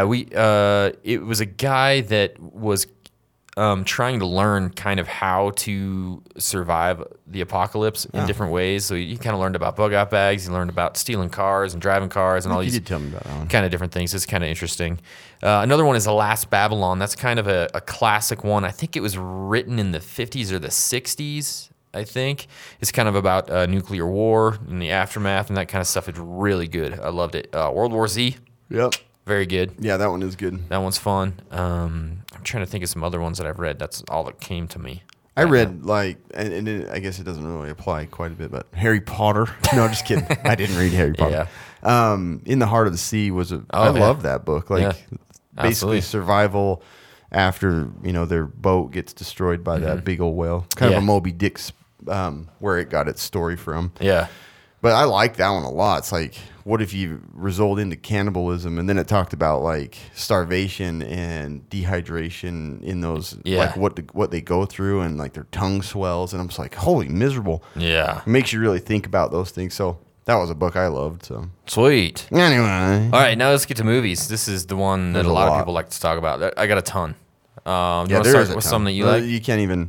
[SPEAKER 3] it was a guy that was trying to learn kind of how to survive the apocalypse in different ways. So he kind of learned about bug out bags. He learned about stealing cars and driving cars and all
[SPEAKER 4] You
[SPEAKER 3] these
[SPEAKER 4] did tell me about that one.
[SPEAKER 3] kind of different things. It's kind of interesting. Another one is The Last Babylon. That's kind of a classic one. I think it was written in the 50s or the 60s. I think it's kind of about nuclear war and the aftermath and that kind of stuff. It's really good. I loved it. World War Z.
[SPEAKER 4] Yep.
[SPEAKER 3] Very good.
[SPEAKER 4] Yeah, that one is good.
[SPEAKER 3] That one's fun. I'm trying to think of some other ones that I've read. That's all that came to me.
[SPEAKER 4] I read like, and I guess it doesn't really apply quite a bit, but Harry Potter. No, just kidding. I didn't read Harry Potter. In the Heart of the Sea was I
[SPEAKER 3] yeah.
[SPEAKER 4] love that book. Like
[SPEAKER 3] Yeah,
[SPEAKER 4] basically
[SPEAKER 3] absolutely.
[SPEAKER 4] survival after their boat gets destroyed by that big old whale. Kind of
[SPEAKER 3] Yeah.
[SPEAKER 4] a Moby Dick's where it got its story from.
[SPEAKER 3] Yeah.
[SPEAKER 4] But I like that one a lot. It's like, what if you result into cannibalism? And then it talked about like starvation and dehydration in those,
[SPEAKER 3] Yeah.
[SPEAKER 4] like what they go through, and like their tongue swells. And I'm just like, holy miserable.
[SPEAKER 3] Yeah.
[SPEAKER 4] It makes you really think about those things. So that was a book I loved. So
[SPEAKER 3] Sweet.
[SPEAKER 4] anyway,
[SPEAKER 3] All right, now let's get to movies. This is the one that
[SPEAKER 4] There's
[SPEAKER 3] a
[SPEAKER 4] a
[SPEAKER 3] lot of
[SPEAKER 4] lot.
[SPEAKER 3] people like to talk about. I got a ton. You
[SPEAKER 4] yeah,
[SPEAKER 3] want
[SPEAKER 4] there
[SPEAKER 3] to
[SPEAKER 4] is
[SPEAKER 3] start
[SPEAKER 4] a
[SPEAKER 3] with
[SPEAKER 4] ton.
[SPEAKER 3] some that you like?
[SPEAKER 4] You can't even.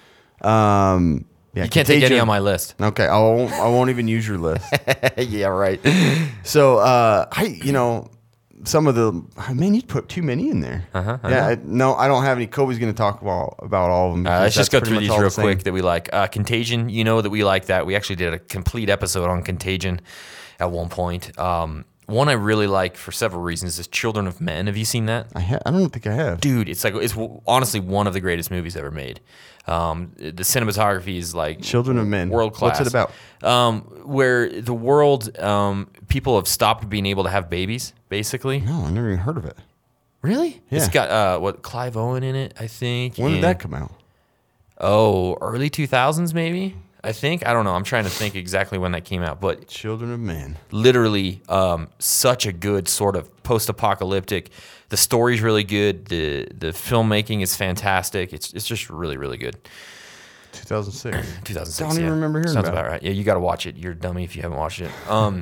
[SPEAKER 4] Yeah,
[SPEAKER 3] You can't take any
[SPEAKER 4] Contagion.
[SPEAKER 3] on my list.
[SPEAKER 4] Okay, I won't even use your list.
[SPEAKER 3] Yeah, right.
[SPEAKER 4] So some of the you put too many in there. Yeah, I don't have any. Kobe's going to talk about all of them.
[SPEAKER 3] Let's just go
[SPEAKER 4] that's
[SPEAKER 3] through
[SPEAKER 4] pretty
[SPEAKER 3] these
[SPEAKER 4] much all
[SPEAKER 3] real
[SPEAKER 4] the same.
[SPEAKER 3] quick that we like. Contagion, that we like that. We actually did a complete episode on Contagion at one point. One I really like for several reasons is Children of Men. Have you seen that?
[SPEAKER 4] I don't think I have.
[SPEAKER 3] Dude, it's honestly one of the greatest movies ever made. The cinematography is like
[SPEAKER 4] Children of Men.
[SPEAKER 3] world class.
[SPEAKER 4] What's it about?
[SPEAKER 3] Where the world, people have stopped being able to have babies, basically.
[SPEAKER 4] No, I never even heard of it.
[SPEAKER 3] Really?
[SPEAKER 4] Yeah.
[SPEAKER 3] It's got Clive Owen in it, I think.
[SPEAKER 4] When did
[SPEAKER 3] and-
[SPEAKER 4] that come out?
[SPEAKER 3] Oh, early 2000s maybe. I think. I don't know. I'm trying to think exactly when that came out, but
[SPEAKER 4] Children of Men.
[SPEAKER 3] literally such a good sort of post-apocalyptic. The story's really good. The filmmaking is fantastic. It's just really, really good.
[SPEAKER 4] 2006.
[SPEAKER 3] 2006.
[SPEAKER 4] Don't even
[SPEAKER 3] yeah.
[SPEAKER 4] remember hearing
[SPEAKER 3] Sounds
[SPEAKER 4] about
[SPEAKER 3] about right. Yeah, you got to watch it. You're a dummy if you haven't watched it.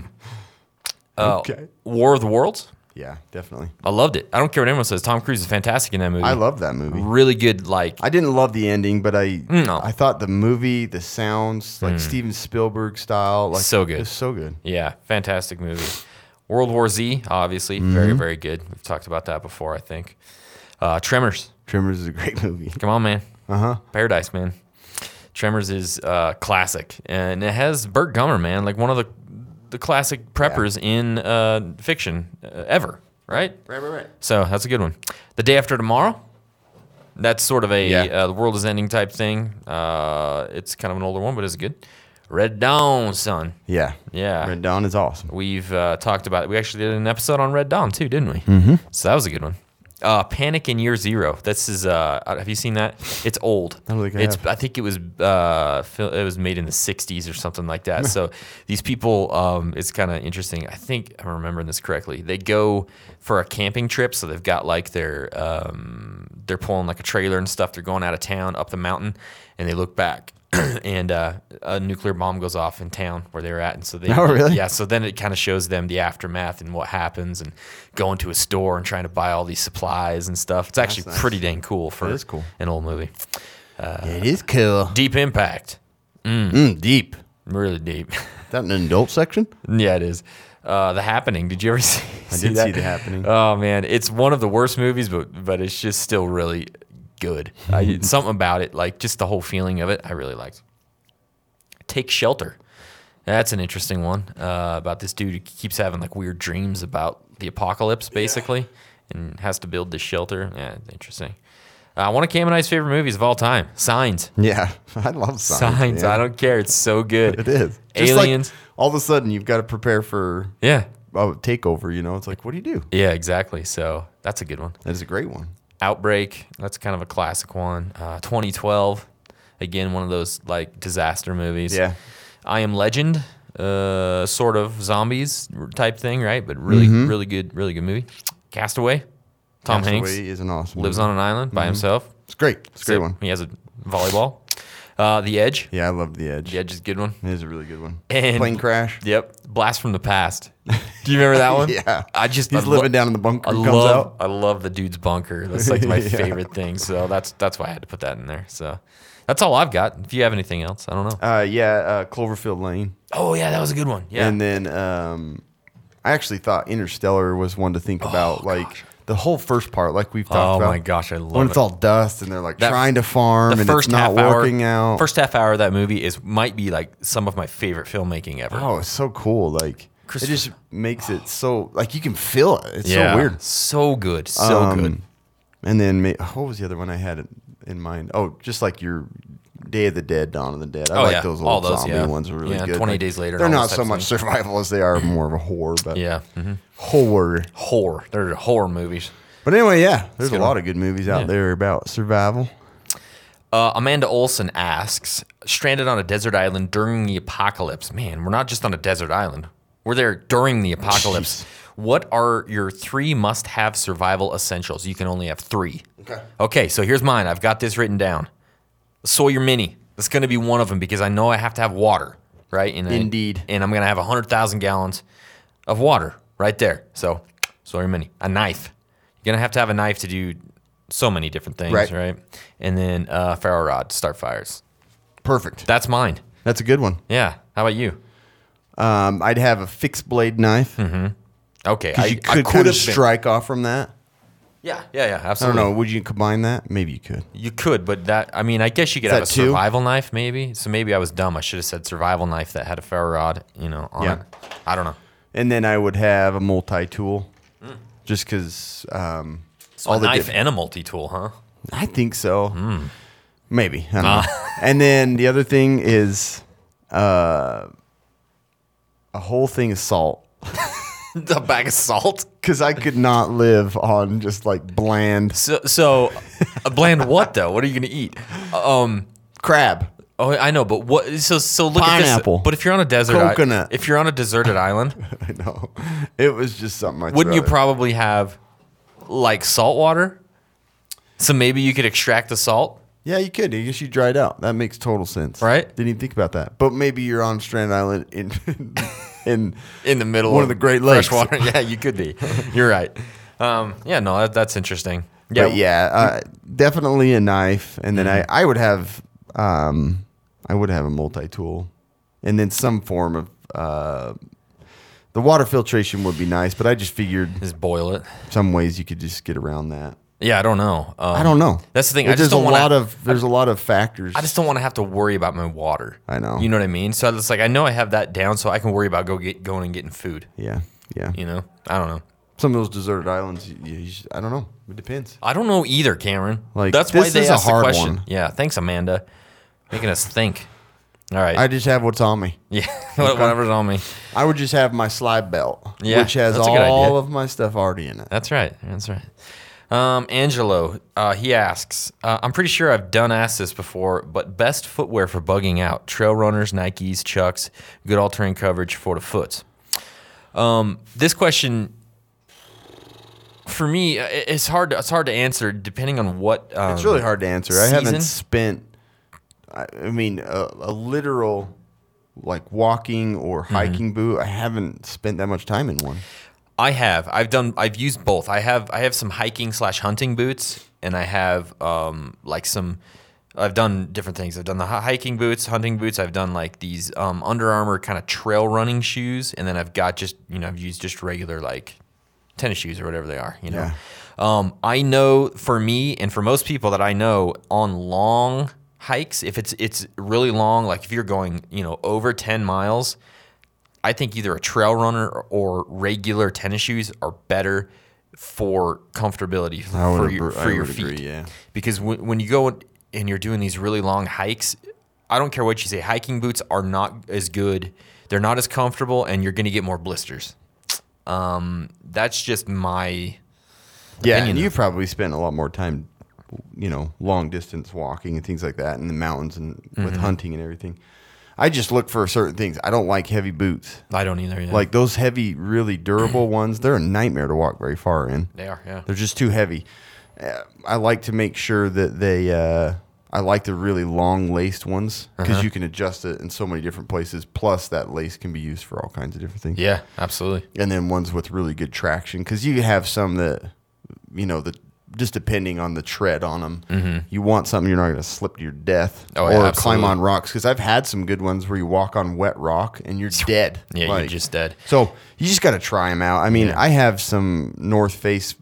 [SPEAKER 4] Okay.
[SPEAKER 3] War of the Worlds.
[SPEAKER 4] Yeah, definitely.
[SPEAKER 3] I loved it. I don't care what anyone says. Tom Cruise is fantastic in that movie.
[SPEAKER 4] I love that movie.
[SPEAKER 3] Really good. Like
[SPEAKER 4] I didn't love the ending, but I
[SPEAKER 3] No.
[SPEAKER 4] thought the movie, the sounds, like Steven Spielberg style, like
[SPEAKER 3] So good.
[SPEAKER 4] It's so good.
[SPEAKER 3] yeah, fantastic movie. World War Z, obviously, very, very good. We've talked about that before, I think. Tremors.
[SPEAKER 4] Tremors is a great movie.
[SPEAKER 3] Come on, man.
[SPEAKER 4] Uh-huh.
[SPEAKER 3] Paradise, man. Tremors is classic, and it has Burt Gummer, man, like one of the classic preppers in fiction ever, right?
[SPEAKER 4] Right.
[SPEAKER 3] So that's a good one. The Day After Tomorrow. That's sort of a the world is ending type thing. It's kind of an older one, but it's good. Red Dawn, son.
[SPEAKER 4] Yeah.
[SPEAKER 3] Yeah.
[SPEAKER 4] Red Dawn is awesome.
[SPEAKER 3] We've talked about it. We actually did an episode on Red Dawn too, didn't we? Mm-hmm. So that was a good one. Panic in Year Zero. This is. Have you seen that? It's old.
[SPEAKER 4] I don't think I have.
[SPEAKER 3] I think it was made in the '60s or something like that. So these people, it's kind of interesting. I think I'm remembering this correctly. They go for a camping trip, so they've got like they're pulling like a trailer and stuff. They're going out of town up the mountain, and they look back. And a nuclear bomb goes off in town where they were at, and so they.
[SPEAKER 4] Oh, really?
[SPEAKER 3] Yeah. So then it kind of shows them the aftermath and what happens, and going to a store and trying to buy all these supplies and stuff. It's actually
[SPEAKER 4] nice.
[SPEAKER 3] pretty dang cool for
[SPEAKER 4] That is cool.
[SPEAKER 3] an old movie.
[SPEAKER 4] It is cool.
[SPEAKER 3] Deep Impact,
[SPEAKER 4] Deep.
[SPEAKER 3] really deep.
[SPEAKER 4] That in an adult section?
[SPEAKER 3] Yeah, it is. The Happening. Did you ever see?
[SPEAKER 4] I did see The Happening.
[SPEAKER 3] Oh man, it's one of the worst movies, but it's just still really good. Something about it, like just the whole feeling of it, I really liked. Take Shelter. That's an interesting one about this dude who keeps having like weird dreams about the apocalypse, basically, and has to build this shelter. Yeah, interesting. One of Cam and I's favorite movies of all time, Signs.
[SPEAKER 4] Yeah. I love Signs.
[SPEAKER 3] Signs.
[SPEAKER 4] man.
[SPEAKER 3] I don't care. It's so good.
[SPEAKER 4] It is. Just
[SPEAKER 3] Aliens.
[SPEAKER 4] like, all of a sudden, you've got to prepare for
[SPEAKER 3] Yeah.
[SPEAKER 4] a takeover, you know? It's like, what do you do?
[SPEAKER 3] Yeah, exactly. So that's a good one.
[SPEAKER 4] That is a great one.
[SPEAKER 3] Outbreak. That's kind of a classic one. 2012. Again, one of those like disaster movies.
[SPEAKER 4] Yeah.
[SPEAKER 3] I Am Legend. Sort of zombies type thing, right? But really, really good movie. Castaway. Tom Hanks
[SPEAKER 4] Castaway is an awesome
[SPEAKER 3] lives
[SPEAKER 4] movie.
[SPEAKER 3] on an island by himself.
[SPEAKER 4] It's great. It's a great one.
[SPEAKER 3] He has a volleyball. The Edge.
[SPEAKER 4] Yeah, I love The Edge.
[SPEAKER 3] The Edge is a good one.
[SPEAKER 4] It is a really good one.
[SPEAKER 3] And-
[SPEAKER 4] Plane crash.
[SPEAKER 3] Yep. Blast from the Past. Do you remember that one?
[SPEAKER 4] Yeah.
[SPEAKER 3] He's
[SPEAKER 4] He's living down in the bunker.
[SPEAKER 3] I
[SPEAKER 4] Comes out.
[SPEAKER 3] love the dude's bunker. That's like my
[SPEAKER 4] Yeah.
[SPEAKER 3] favorite thing. So that's why I had to put that in there. So that's all I've got. If you have anything else, I don't know.
[SPEAKER 4] Cloverfield Lane.
[SPEAKER 3] Oh yeah, that was a good one. Yeah.
[SPEAKER 4] And then I actually thought Interstellar was one to think about. Like the whole first part, like we've talked about.
[SPEAKER 3] Oh my gosh, I love
[SPEAKER 4] when
[SPEAKER 3] it.
[SPEAKER 4] it's all dust and they're like
[SPEAKER 3] That-
[SPEAKER 4] trying to farm and it's not working out.
[SPEAKER 3] First half hour of that movie might be like some of my favorite filmking ever.
[SPEAKER 4] Oh, it's so cool. Like
[SPEAKER 3] Christopher-
[SPEAKER 4] it just makes it so like you can feel it. It's
[SPEAKER 3] yeah,
[SPEAKER 4] so weird.
[SPEAKER 3] so good, so good.
[SPEAKER 4] And then what was the other one I had in mind? Oh, just like your Day of the Dead, Dawn of the Dead. I
[SPEAKER 3] Oh,
[SPEAKER 4] like
[SPEAKER 3] yeah.
[SPEAKER 4] those
[SPEAKER 3] All
[SPEAKER 4] old
[SPEAKER 3] those,
[SPEAKER 4] zombie
[SPEAKER 3] yeah.
[SPEAKER 4] ones are really
[SPEAKER 3] Yeah,
[SPEAKER 4] good.
[SPEAKER 3] 28 Days Later
[SPEAKER 4] They're
[SPEAKER 3] and all
[SPEAKER 4] not
[SPEAKER 3] those
[SPEAKER 4] so
[SPEAKER 3] types
[SPEAKER 4] much
[SPEAKER 3] of
[SPEAKER 4] survival as they are more of a horror, but
[SPEAKER 3] Yeah,
[SPEAKER 4] horror.
[SPEAKER 3] They're horror movies.
[SPEAKER 4] But anyway, yeah, there's a
[SPEAKER 3] good
[SPEAKER 4] lot
[SPEAKER 3] one.
[SPEAKER 4] of good movies out
[SPEAKER 3] Yeah.
[SPEAKER 4] there about survival.
[SPEAKER 3] Amanda Olson asks, stranded on a desert island during the apocalypse. Man, we're not just on a desert island. We're there during the apocalypse. What are your 3 must-have survival essentials? You can only have 3. Okay, so here's mine. I've got this written down. Sawyer Mini. That's going to be one of them because I know I have to have water, right?
[SPEAKER 4] Indeed.
[SPEAKER 3] And I'm going to have 100,000 gallons of water right there. So Sawyer Mini. A knife. You're going to have a knife to do so many different things, right? And then ferro rod to start fires.
[SPEAKER 4] Perfect.
[SPEAKER 3] That's mine.
[SPEAKER 4] That's a good one.
[SPEAKER 3] Yeah. How about you?
[SPEAKER 4] I'd have a fixed blade knife.
[SPEAKER 3] Okay.
[SPEAKER 4] 'Cause you could
[SPEAKER 3] could've
[SPEAKER 4] kind of
[SPEAKER 3] been-
[SPEAKER 4] strike off from that.
[SPEAKER 3] Yeah,
[SPEAKER 4] I don't
[SPEAKER 3] absolutely.
[SPEAKER 4] know. Would you combine that? Maybe you could.
[SPEAKER 3] You could, but I guess you could
[SPEAKER 4] Is
[SPEAKER 3] have a
[SPEAKER 4] that 2?
[SPEAKER 3] survival knife maybe. So maybe I was dumb. I should have said survival knife that had a ferro rod, on
[SPEAKER 4] Yeah.
[SPEAKER 3] it. I don't know.
[SPEAKER 4] And then I would have a multi-tool, just because
[SPEAKER 3] So a knife and a multi-tool, huh?
[SPEAKER 4] I think so. Maybe. I don't know. And then the other thing is a whole thing of salt.
[SPEAKER 3] A bag of salt.
[SPEAKER 4] Because I could not live on just like bland
[SPEAKER 3] So a bland what though? What are you gonna eat?
[SPEAKER 4] crab.
[SPEAKER 3] Oh, I know, but what? So look
[SPEAKER 4] Pineapple.
[SPEAKER 3] at this. But if you're on a desert,
[SPEAKER 4] Coconut.
[SPEAKER 3] if you're on a deserted island,
[SPEAKER 4] I know. It was just something I
[SPEAKER 3] wouldn't you
[SPEAKER 4] threw out.
[SPEAKER 3] probably have like salt water? So maybe you could extract the salt.
[SPEAKER 4] Yeah, you could. I guess you dried out. That makes total sense.
[SPEAKER 3] Right?
[SPEAKER 4] Didn't even think about that. But maybe you're on Strand Island in
[SPEAKER 3] In the middle
[SPEAKER 4] One
[SPEAKER 3] of
[SPEAKER 4] of the Great Lakes.
[SPEAKER 3] freshwater. Yeah, you could be. You're right. Yeah, no, that's interesting. Yeah,
[SPEAKER 4] But yeah, definitely a knife, and then I would have a multi-tool, and then some form of the water filtration would be nice. But I just figured
[SPEAKER 3] just boil it.
[SPEAKER 4] some ways you could just get around that.
[SPEAKER 3] Yeah, I don't know.
[SPEAKER 4] I don't know.
[SPEAKER 3] That's the thing.
[SPEAKER 4] There's a lot of factors.
[SPEAKER 3] I just don't want to have to worry about my water.
[SPEAKER 4] I know.
[SPEAKER 3] You know what I mean? So it's like I know I have that down, so I can worry about going and getting food.
[SPEAKER 4] Yeah.
[SPEAKER 3] You know, I don't know.
[SPEAKER 4] Some of those deserted islands, I don't know. It depends.
[SPEAKER 3] I don't know either, Cameron.
[SPEAKER 4] Like,
[SPEAKER 3] that's why
[SPEAKER 4] this
[SPEAKER 3] they
[SPEAKER 4] is a
[SPEAKER 3] asked the
[SPEAKER 4] hard
[SPEAKER 3] question.
[SPEAKER 4] one.
[SPEAKER 3] Yeah, thanks, Amanda, making us think. All right.
[SPEAKER 4] I just have what's on me.
[SPEAKER 3] Yeah, whatever's on me.
[SPEAKER 4] I would just have my slide belt,
[SPEAKER 3] Yeah,
[SPEAKER 4] which has
[SPEAKER 3] that's a good
[SPEAKER 4] all
[SPEAKER 3] idea.
[SPEAKER 4] of my stuff already in it.
[SPEAKER 3] That's right. That's right. Angelo, he asks, I'm pretty sure I've asked this before, but best footwear for bugging out: trail runners, Nikes, Chucks, good all-terrain coverage for the foot. This question, for me, it's hard to answer depending on what.
[SPEAKER 4] It's really hard to answer. I
[SPEAKER 3] season?
[SPEAKER 4] haven't spent, I mean, a literal like walking or hiking boot. I haven't spent that much time in one.
[SPEAKER 3] I've used both. I have some hiking / hunting boots, and I have I've done different things. I've done the hiking boots, hunting boots. I've done like these Under Armour kind of trail running shoes, and then I've got I've used just regular like tennis shoes or whatever they are. I know for me and for most people that I know on long hikes, if it's really long, like if you're going over 10 miles. I think either a trail runner or regular tennis shoes are better for comfortability for your feet.
[SPEAKER 4] Agree, yeah.
[SPEAKER 3] Because when you go and you're doing these really long hikes, I don't care what you say, hiking boots are not as good. They're not as comfortable, and you're going to get more blisters. That's just my opinion.
[SPEAKER 4] And you probably spent a lot more time, long distance walking and things like that in the mountains and with hunting and everything. I just look for certain things. I don't like heavy boots.
[SPEAKER 3] I don't either. Yeah.
[SPEAKER 4] Like those heavy, really durable ones, they're a nightmare to walk very far in.
[SPEAKER 3] They are, yeah.
[SPEAKER 4] They're just too heavy. I like to make sure that I like the really long laced ones because you can adjust it in so many different places. Plus, that lace can be used for all kinds of different things.
[SPEAKER 3] Yeah, absolutely.
[SPEAKER 4] And then ones with really good traction because you have some that, just depending on the tread on them, you want something you're not going to slip to your death or
[SPEAKER 3] absolutely.
[SPEAKER 4] climb on rocks. Because I've had some good ones where you walk on wet rock and you're dead.
[SPEAKER 3] Yeah, you're just dead.
[SPEAKER 4] So you just got to try them out. I mean, I have some North Face,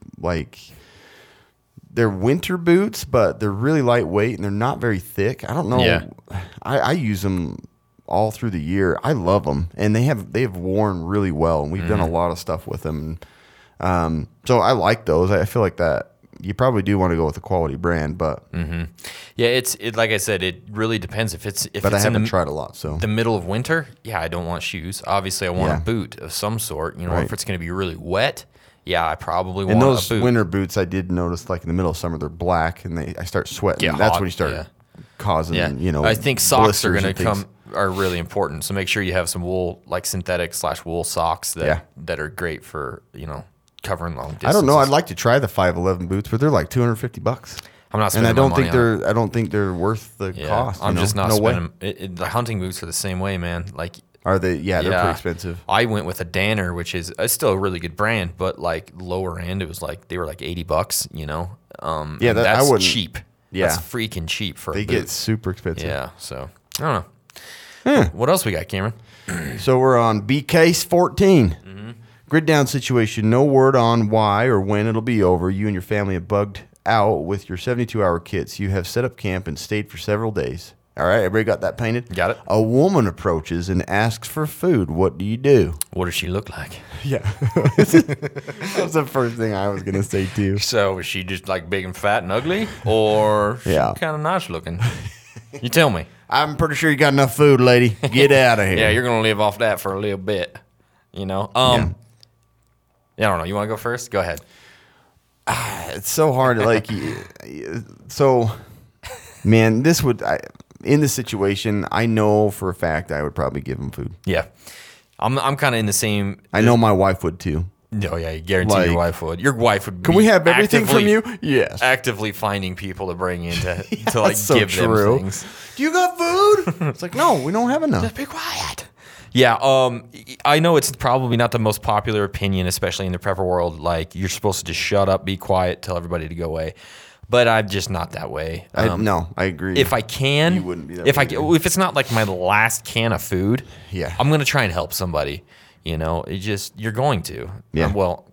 [SPEAKER 4] they're winter boots, but they're really lightweight and they're not very thick. I don't know.
[SPEAKER 3] Yeah.
[SPEAKER 4] I use them all through the year. I love them, and they have worn really well, and we've done a lot of stuff with them. So I like those. I feel like that. You probably do want to go with a quality brand, but
[SPEAKER 3] yeah, it's like I said, it really depends. If it's
[SPEAKER 4] I haven't
[SPEAKER 3] in
[SPEAKER 4] tried a lot. So
[SPEAKER 3] the middle of winter, I don't want shoes. Obviously, I want
[SPEAKER 4] Yeah.
[SPEAKER 3] a boot of some sort.
[SPEAKER 4] Right.
[SPEAKER 3] If it's going to be really wet, I probably
[SPEAKER 4] and
[SPEAKER 3] want
[SPEAKER 4] those
[SPEAKER 3] a boot.
[SPEAKER 4] winter boots, I did notice, like in the middle of summer, they're black, and I start sweating.
[SPEAKER 3] Get
[SPEAKER 4] That's
[SPEAKER 3] hot,
[SPEAKER 4] when you start
[SPEAKER 3] yeah.
[SPEAKER 4] causing,
[SPEAKER 3] I think socks are
[SPEAKER 4] blisters
[SPEAKER 3] going to
[SPEAKER 4] and things.
[SPEAKER 3] are really important. So make sure you have some wool, like synthetic / wool socks that are great for covering long distances.
[SPEAKER 4] I don't know. I'd like to try the 511 boots, but they're like $250.
[SPEAKER 3] I'm not
[SPEAKER 4] And
[SPEAKER 3] spending
[SPEAKER 4] I don't
[SPEAKER 3] my
[SPEAKER 4] think
[SPEAKER 3] money on it.
[SPEAKER 4] I don't think they're worth the cost.
[SPEAKER 3] I'm just not
[SPEAKER 4] no
[SPEAKER 3] spending.
[SPEAKER 4] Way.
[SPEAKER 3] The hunting boots are the same way, man. Like,
[SPEAKER 4] Are they? Yeah, they're pretty expensive.
[SPEAKER 3] I went with a Danner, which is still a really good brand, but like lower end, it was like they were like $80. And that's
[SPEAKER 4] wouldn't-
[SPEAKER 3] cheap.
[SPEAKER 4] Yeah.
[SPEAKER 3] That's freaking cheap for
[SPEAKER 4] They
[SPEAKER 3] a boot.
[SPEAKER 4] get super expensive.
[SPEAKER 3] Yeah, so I don't know. What else we got, Cameron?
[SPEAKER 4] So we're on B case 14. Grid down situation. No word on why or when it'll be over. You and your family have bugged out with your 72-hour kits. You have set up camp and stayed for several days. All right, everybody got that painted?
[SPEAKER 3] Got it.
[SPEAKER 4] A woman approaches and asks for food. What do you do?
[SPEAKER 3] What does she look like?
[SPEAKER 4] Yeah. That was the first thing I was going to say, too.
[SPEAKER 3] So is she just like big and fat and ugly, or
[SPEAKER 4] Yeah.
[SPEAKER 3] kind of nice looking? You tell me.
[SPEAKER 4] I'm pretty sure you got enough food, lady. Get out of here.
[SPEAKER 3] Yeah, you're gonna live off that for a little bit. You know.
[SPEAKER 4] Yeah.
[SPEAKER 3] Yeah, I don't know. You want to go first? Go ahead.
[SPEAKER 4] It's so hard. Like, so, man, in this situation, I know for a fact I would probably give him food.
[SPEAKER 3] Yeah, I'm kind of in the same.
[SPEAKER 4] I know my wife would too.
[SPEAKER 3] No, yeah, you guarantee
[SPEAKER 4] Like,
[SPEAKER 3] your wife would. Your wife would.
[SPEAKER 4] Can
[SPEAKER 3] be
[SPEAKER 4] we have everything from
[SPEAKER 3] actively-
[SPEAKER 4] you? Yes.
[SPEAKER 3] Actively finding people to bring in to like
[SPEAKER 4] That's so
[SPEAKER 3] give
[SPEAKER 4] true.
[SPEAKER 3] them things.
[SPEAKER 4] Do you got food? It's like, no, we don't have enough.
[SPEAKER 3] Be quiet. Yeah, I know it's probably not the most popular opinion, especially in the prepper world. Like, you're supposed to just shut up, be quiet, tell everybody to go away. But I'm just not that way.
[SPEAKER 4] No, I agree.
[SPEAKER 3] If I can,
[SPEAKER 4] You wouldn't be that
[SPEAKER 3] if
[SPEAKER 4] way
[SPEAKER 3] I
[SPEAKER 4] either.
[SPEAKER 3] if it's not like my last can of food,
[SPEAKER 4] Yeah.
[SPEAKER 3] I'm gonna try and help somebody. You know, you're going to.
[SPEAKER 4] Yeah.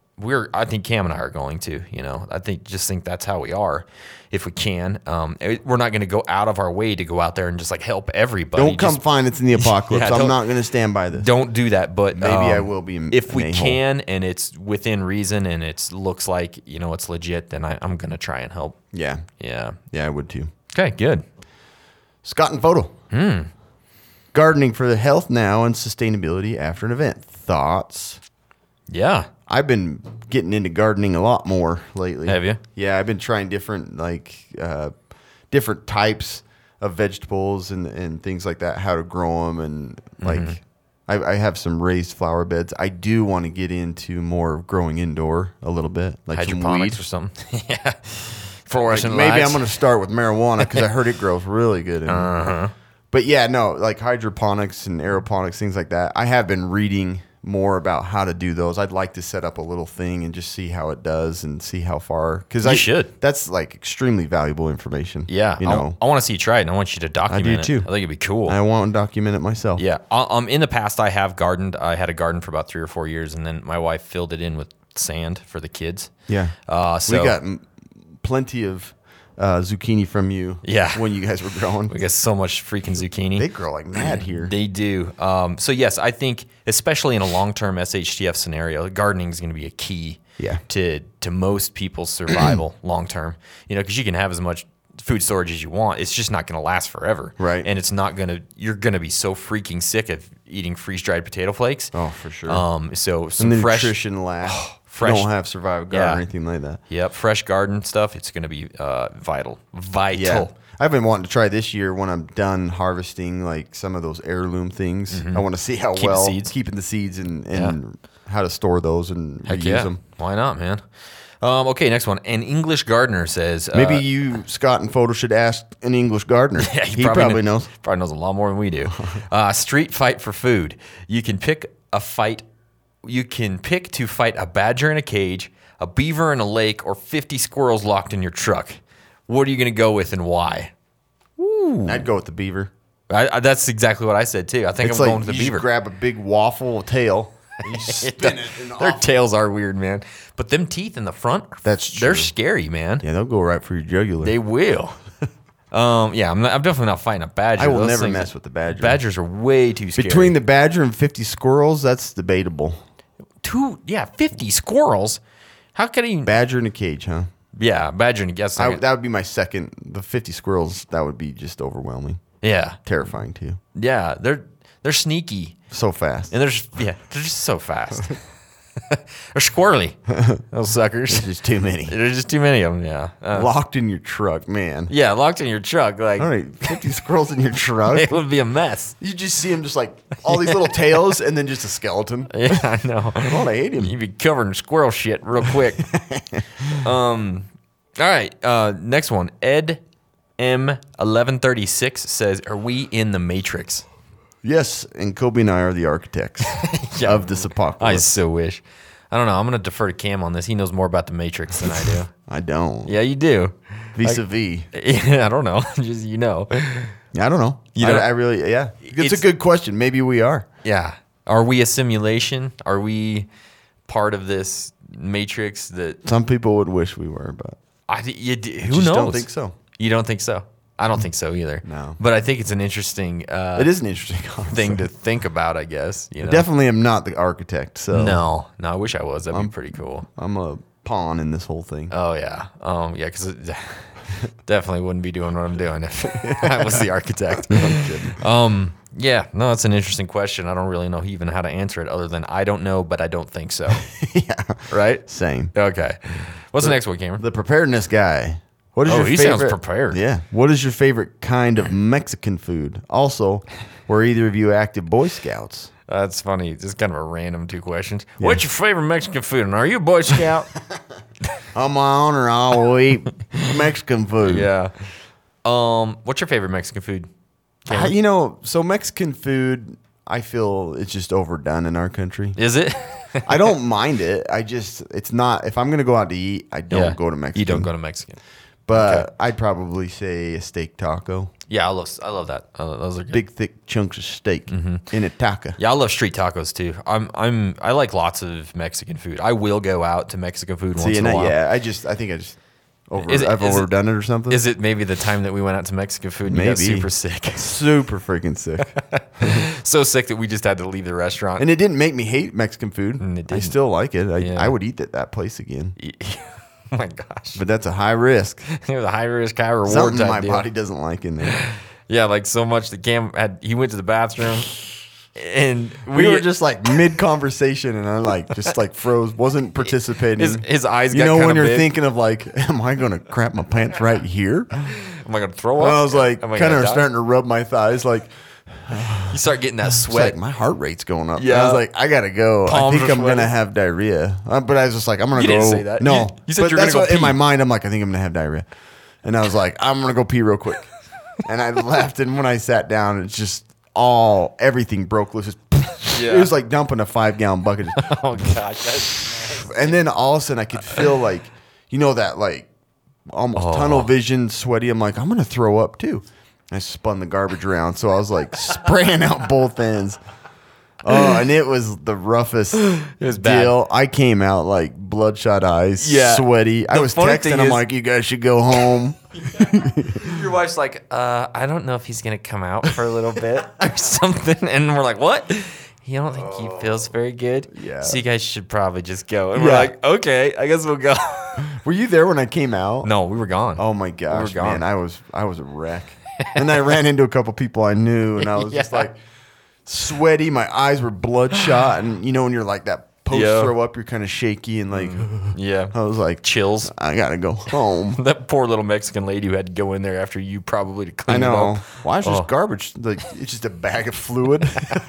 [SPEAKER 3] I think Cam and I are going to. You know, I think that's how we are. If we can, we're not going to go out of our way to go out there and just like help everybody.
[SPEAKER 4] don't come
[SPEAKER 3] Just
[SPEAKER 4] find us in the apocalypse.
[SPEAKER 3] Yeah,
[SPEAKER 4] I'm
[SPEAKER 3] don't-
[SPEAKER 4] not going to stand by this.
[SPEAKER 3] don't do that. But
[SPEAKER 4] Maybe I will be
[SPEAKER 3] if we
[SPEAKER 4] an a-hole.
[SPEAKER 3] can, and it's within reason, and it looks like it's legit. Then I'm going to try and help.
[SPEAKER 4] Yeah.
[SPEAKER 3] Yeah.
[SPEAKER 4] Yeah, I would too.
[SPEAKER 3] Okay. Good.
[SPEAKER 4] Scott and Photo. Gardening for the health now and sustainability after an event. Thoughts?
[SPEAKER 3] Yeah.
[SPEAKER 4] I've been getting into gardening a lot more lately.
[SPEAKER 3] Have you?
[SPEAKER 4] Yeah, I've been trying different different types of vegetables and things like that, how to grow them, and like I have some raised flower beds. I do want to get into more of growing indoor a little bit, like some
[SPEAKER 3] Hydroponics
[SPEAKER 4] weed.
[SPEAKER 3] or something. Yeah. Fluorescent
[SPEAKER 4] Maybe
[SPEAKER 3] lights.
[SPEAKER 4] I'm going to start with marijuana because I heard it grows really good. But yeah, no, like hydroponics and aeroponics, things like that. I have been reading more about how to do those. I'd like to set up a little thing and just see how it does and see how far. Because
[SPEAKER 3] You should.
[SPEAKER 4] That's like extremely valuable information.
[SPEAKER 3] Yeah,
[SPEAKER 4] you know,
[SPEAKER 3] I want to see you try it, and I want you to document
[SPEAKER 4] do
[SPEAKER 3] it.
[SPEAKER 4] too.
[SPEAKER 3] I think it'd be cool.
[SPEAKER 4] I want to document it myself.
[SPEAKER 3] Yeah, in the past, I have gardened. I had a garden for about 3 or 4 years, and then my wife filled it in with sand for the kids.
[SPEAKER 4] Yeah.
[SPEAKER 3] So
[SPEAKER 4] we got plenty of zucchini from you.
[SPEAKER 3] Yeah.
[SPEAKER 4] When you guys were growing,
[SPEAKER 3] we got so much freaking zucchini.
[SPEAKER 4] they grow like mad here.
[SPEAKER 3] They do. So yes, I think especially in a long-term SHTF scenario, gardening is going to be a key.
[SPEAKER 4] Yeah.
[SPEAKER 3] To most people's survival long-term. Because you can have as much food storage as you want. It's just not going to last forever.
[SPEAKER 4] Right.
[SPEAKER 3] And it's not going to. You're going to be so freaking sick of eating freeze-dried potato flakes.
[SPEAKER 4] Oh, for sure.
[SPEAKER 3] So
[SPEAKER 4] and
[SPEAKER 3] some
[SPEAKER 4] the
[SPEAKER 3] fresh.
[SPEAKER 4] nutrition lab.
[SPEAKER 3] fresh-
[SPEAKER 4] You don't have survival garden
[SPEAKER 3] Yeah.
[SPEAKER 4] or anything like that.
[SPEAKER 3] Yep, fresh garden stuff. It's going to be vital. Vital.
[SPEAKER 4] Yeah. I've been wanting to try this year when I'm done harvesting like some of those heirloom things. I want to see how
[SPEAKER 3] Keep the seeds.
[SPEAKER 4] keeping the seeds and how to store those and
[SPEAKER 3] Heck
[SPEAKER 4] reuse
[SPEAKER 3] yeah.
[SPEAKER 4] them.
[SPEAKER 3] Why not, man? Okay, next one. An English gardener says.
[SPEAKER 4] Maybe you, Scott and Photo, should ask an English gardener.
[SPEAKER 3] Yeah,
[SPEAKER 4] he probably knows.
[SPEAKER 3] Probably knows a lot more than we do. Street fight for food. You can pick a fight. You can pick to fight a badger in a cage, a beaver in a lake, or 50 squirrels locked in your truck. What are you going to go with and why?
[SPEAKER 4] I'd go with the beaver.
[SPEAKER 3] That's exactly what I said too. I think
[SPEAKER 4] It's
[SPEAKER 3] I'm
[SPEAKER 4] like
[SPEAKER 3] going with the
[SPEAKER 4] you just
[SPEAKER 3] beaver.
[SPEAKER 4] grab a big waffle tail. And you spin it. And
[SPEAKER 3] Their
[SPEAKER 4] off.
[SPEAKER 3] tails are weird, man. But them teeth in the front,
[SPEAKER 4] That's
[SPEAKER 3] they're
[SPEAKER 4] true.
[SPEAKER 3] scary, man.
[SPEAKER 4] Yeah, they'll go right for your jugular.
[SPEAKER 3] They will. I'm definitely not fighting a badger.
[SPEAKER 4] I will
[SPEAKER 3] Those
[SPEAKER 4] never
[SPEAKER 3] things-
[SPEAKER 4] mess with the badger.
[SPEAKER 3] Badgers are way too scary.
[SPEAKER 4] Between the badger and 50 squirrels, that's debatable.
[SPEAKER 3] 50 squirrels. How could he?
[SPEAKER 4] Badger in a cage, huh?
[SPEAKER 3] Yeah, badger and guess.
[SPEAKER 4] That would be my second. The 50 squirrels, that would be just overwhelming.
[SPEAKER 3] Yeah,
[SPEAKER 4] Terrifying, too.
[SPEAKER 3] yeah. They're sneaky
[SPEAKER 4] So fast.
[SPEAKER 3] and they're just so fast. They're squirrely. Those suckers.
[SPEAKER 4] There's too many.
[SPEAKER 3] There's just too many of them. Yeah.
[SPEAKER 4] Locked in your truck, man.
[SPEAKER 3] Yeah, locked in your truck. Like
[SPEAKER 4] All right, 50 squirrels in your truck.
[SPEAKER 3] it would be a mess.
[SPEAKER 4] You just see them just like all these little tails and then just a skeleton.
[SPEAKER 3] Yeah, I know.
[SPEAKER 4] Oh, I hate him.
[SPEAKER 3] You'd be covered in squirrel shit real quick. All right. Next one. Ed M1136 says, "Are we in the Matrix?"
[SPEAKER 4] Yes, and Kobe and I are the architects
[SPEAKER 3] Yeah.
[SPEAKER 4] of this
[SPEAKER 3] I
[SPEAKER 4] apocalypse.
[SPEAKER 3] so wish. I don't know. I'm going to defer to Cam on this. He knows more about the Matrix than I do.
[SPEAKER 4] I don't.
[SPEAKER 3] Yeah, you do.
[SPEAKER 4] Vis-a-vis.
[SPEAKER 3] Yeah, I don't know. Just
[SPEAKER 4] I don't know.
[SPEAKER 3] You don't-
[SPEAKER 4] I really, yeah. It's a
[SPEAKER 3] It's-
[SPEAKER 4] good question. Maybe we are.
[SPEAKER 3] Yeah. Are we a simulation? Are we part of this Matrix that
[SPEAKER 4] Some people would wish we were, but
[SPEAKER 3] who
[SPEAKER 4] just
[SPEAKER 3] knows?
[SPEAKER 4] don't think so.
[SPEAKER 3] You don't think so? I don't think so either.
[SPEAKER 4] No.
[SPEAKER 3] But I think it's an interesting
[SPEAKER 4] It is an interesting concept.
[SPEAKER 3] thing to think about, I guess. You know?
[SPEAKER 4] Definitely am not the architect, so
[SPEAKER 3] No, I wish I was. That'd be pretty cool.
[SPEAKER 4] I'm a pawn in this whole thing.
[SPEAKER 3] Oh yeah, because definitely wouldn't be doing what I'm doing if I was the architect. Yeah, no, that's an interesting question. I don't really know even how to answer it, other than I don't know, but I don't think so.
[SPEAKER 4] Yeah.
[SPEAKER 3] Right?
[SPEAKER 4] Same.
[SPEAKER 3] Okay. What's the next one, Cameron?
[SPEAKER 4] The preparedness guy. What is your
[SPEAKER 3] he
[SPEAKER 4] favorite?
[SPEAKER 3] sounds prepared.
[SPEAKER 4] Yeah. What is your favorite kind of Mexican food? Also, were either of you active Boy Scouts?
[SPEAKER 3] That's funny. Just kind of a random two questions. What's your favorite Mexican food? And are you a Boy Scout?
[SPEAKER 4] On my honor, I'll eat Mexican food.
[SPEAKER 3] Yeah. What's your favorite Mexican food?
[SPEAKER 4] So Mexican food, I feel it's just overdone in our country.
[SPEAKER 3] Is it?
[SPEAKER 4] I don't mind it. It's not, if I'm going to go out to eat, I don't go to Mexican.
[SPEAKER 3] You don't go to Mexican.
[SPEAKER 4] But I'd probably say a steak taco.
[SPEAKER 3] Yeah, I love that. Those are good.
[SPEAKER 4] Big, thick chunks of steak in a taco.
[SPEAKER 3] Yeah, I love street tacos too. I like lots of Mexican food. I will go out to Mexican food once in a while.
[SPEAKER 4] Yeah, I think I've overdone it or something.
[SPEAKER 3] Is it maybe the time that we went out to Mexican food and you got super sick?
[SPEAKER 4] Super freaking sick.
[SPEAKER 3] So sick that we just had to leave the restaurant.
[SPEAKER 4] And it didn't make me hate Mexican food.
[SPEAKER 3] It
[SPEAKER 4] I
[SPEAKER 3] didn't.
[SPEAKER 4] still like it.
[SPEAKER 3] Yeah.
[SPEAKER 4] I would eat at that place again.
[SPEAKER 3] Oh my gosh.
[SPEAKER 4] But that's a high risk.
[SPEAKER 3] It was a high risk, high reward
[SPEAKER 4] Something
[SPEAKER 3] type
[SPEAKER 4] my
[SPEAKER 3] deal.
[SPEAKER 4] body doesn't like in there.
[SPEAKER 3] Yeah, like so much that Cam he went to the bathroom and
[SPEAKER 4] We were just like mid conversation, and I just froze, wasn't participating.
[SPEAKER 3] his eyes
[SPEAKER 4] you
[SPEAKER 3] got
[SPEAKER 4] know
[SPEAKER 3] kind
[SPEAKER 4] when
[SPEAKER 3] of
[SPEAKER 4] you're
[SPEAKER 3] big.
[SPEAKER 4] thinking of am I going to crap my pants right here?
[SPEAKER 3] Am I gonna throw up?
[SPEAKER 4] And I was like,
[SPEAKER 3] Am I
[SPEAKER 4] kind
[SPEAKER 3] gonna
[SPEAKER 4] of
[SPEAKER 3] die?
[SPEAKER 4] starting to rub my thighs, like.
[SPEAKER 3] You start getting that
[SPEAKER 4] It's
[SPEAKER 3] sweat.
[SPEAKER 4] like my heart rate's going up.
[SPEAKER 3] Yeah.
[SPEAKER 4] And I was like, I gotta go.
[SPEAKER 3] Palms
[SPEAKER 4] I think
[SPEAKER 3] are
[SPEAKER 4] I'm gonna
[SPEAKER 3] sweating.
[SPEAKER 4] have diarrhea. But I was just like, I'm gonna
[SPEAKER 3] You
[SPEAKER 4] go.
[SPEAKER 3] didn't say that.
[SPEAKER 4] No,
[SPEAKER 3] You said
[SPEAKER 4] but
[SPEAKER 3] you were
[SPEAKER 4] that's
[SPEAKER 3] gonna go
[SPEAKER 4] what- in my
[SPEAKER 3] pee.
[SPEAKER 4] mind. I'm like, I think I'm gonna have diarrhea, and I was like, I'm gonna go pee real quick. And I left, and when I sat down, it's just everything broke loose.
[SPEAKER 3] Yeah.
[SPEAKER 4] It was like dumping a 5-gallon bucket.
[SPEAKER 3] Oh gosh, that's
[SPEAKER 4] And then all of a sudden, I could feel that almost tunnel vision, sweaty. I'm like, I'm gonna throw up too. I spun the garbage around, so I was like spraying out both ends. Oh, and it was the roughest
[SPEAKER 3] was bad.
[SPEAKER 4] deal. I came out like bloodshot eyes,
[SPEAKER 3] Yeah.
[SPEAKER 4] sweaty. I
[SPEAKER 3] The
[SPEAKER 4] was
[SPEAKER 3] funny
[SPEAKER 4] texting.
[SPEAKER 3] thing
[SPEAKER 4] I'm
[SPEAKER 3] is-
[SPEAKER 4] like, you guys should go home.
[SPEAKER 3] your wife's like, I don't know if he's gonna come out for a little bit or something, and we're like, what? You don't think he feels very good?
[SPEAKER 4] Yeah.
[SPEAKER 3] So you guys should probably just go. And we're
[SPEAKER 4] Yeah.
[SPEAKER 3] like, okay, I guess we'll go.
[SPEAKER 4] Were you there when I came out?
[SPEAKER 3] No, we were gone.
[SPEAKER 4] Oh my gosh,
[SPEAKER 3] gone.
[SPEAKER 4] man, I was a wreck. And I ran into a couple people I knew, and I was just
[SPEAKER 3] Yeah.
[SPEAKER 4] like sweaty. My eyes were bloodshot, and when you're like that post
[SPEAKER 3] Yeah.
[SPEAKER 4] throw up, you're kind of shaky and like.
[SPEAKER 3] Yeah.
[SPEAKER 4] I was like,
[SPEAKER 3] Chills.
[SPEAKER 4] I gotta go home.
[SPEAKER 3] That poor little Mexican lady who had to go in there after you probably to
[SPEAKER 4] I
[SPEAKER 3] clean it
[SPEAKER 4] know.
[SPEAKER 3] up.
[SPEAKER 4] Why is this
[SPEAKER 3] Oh.
[SPEAKER 4] garbage? Like it's just a bag of fluid.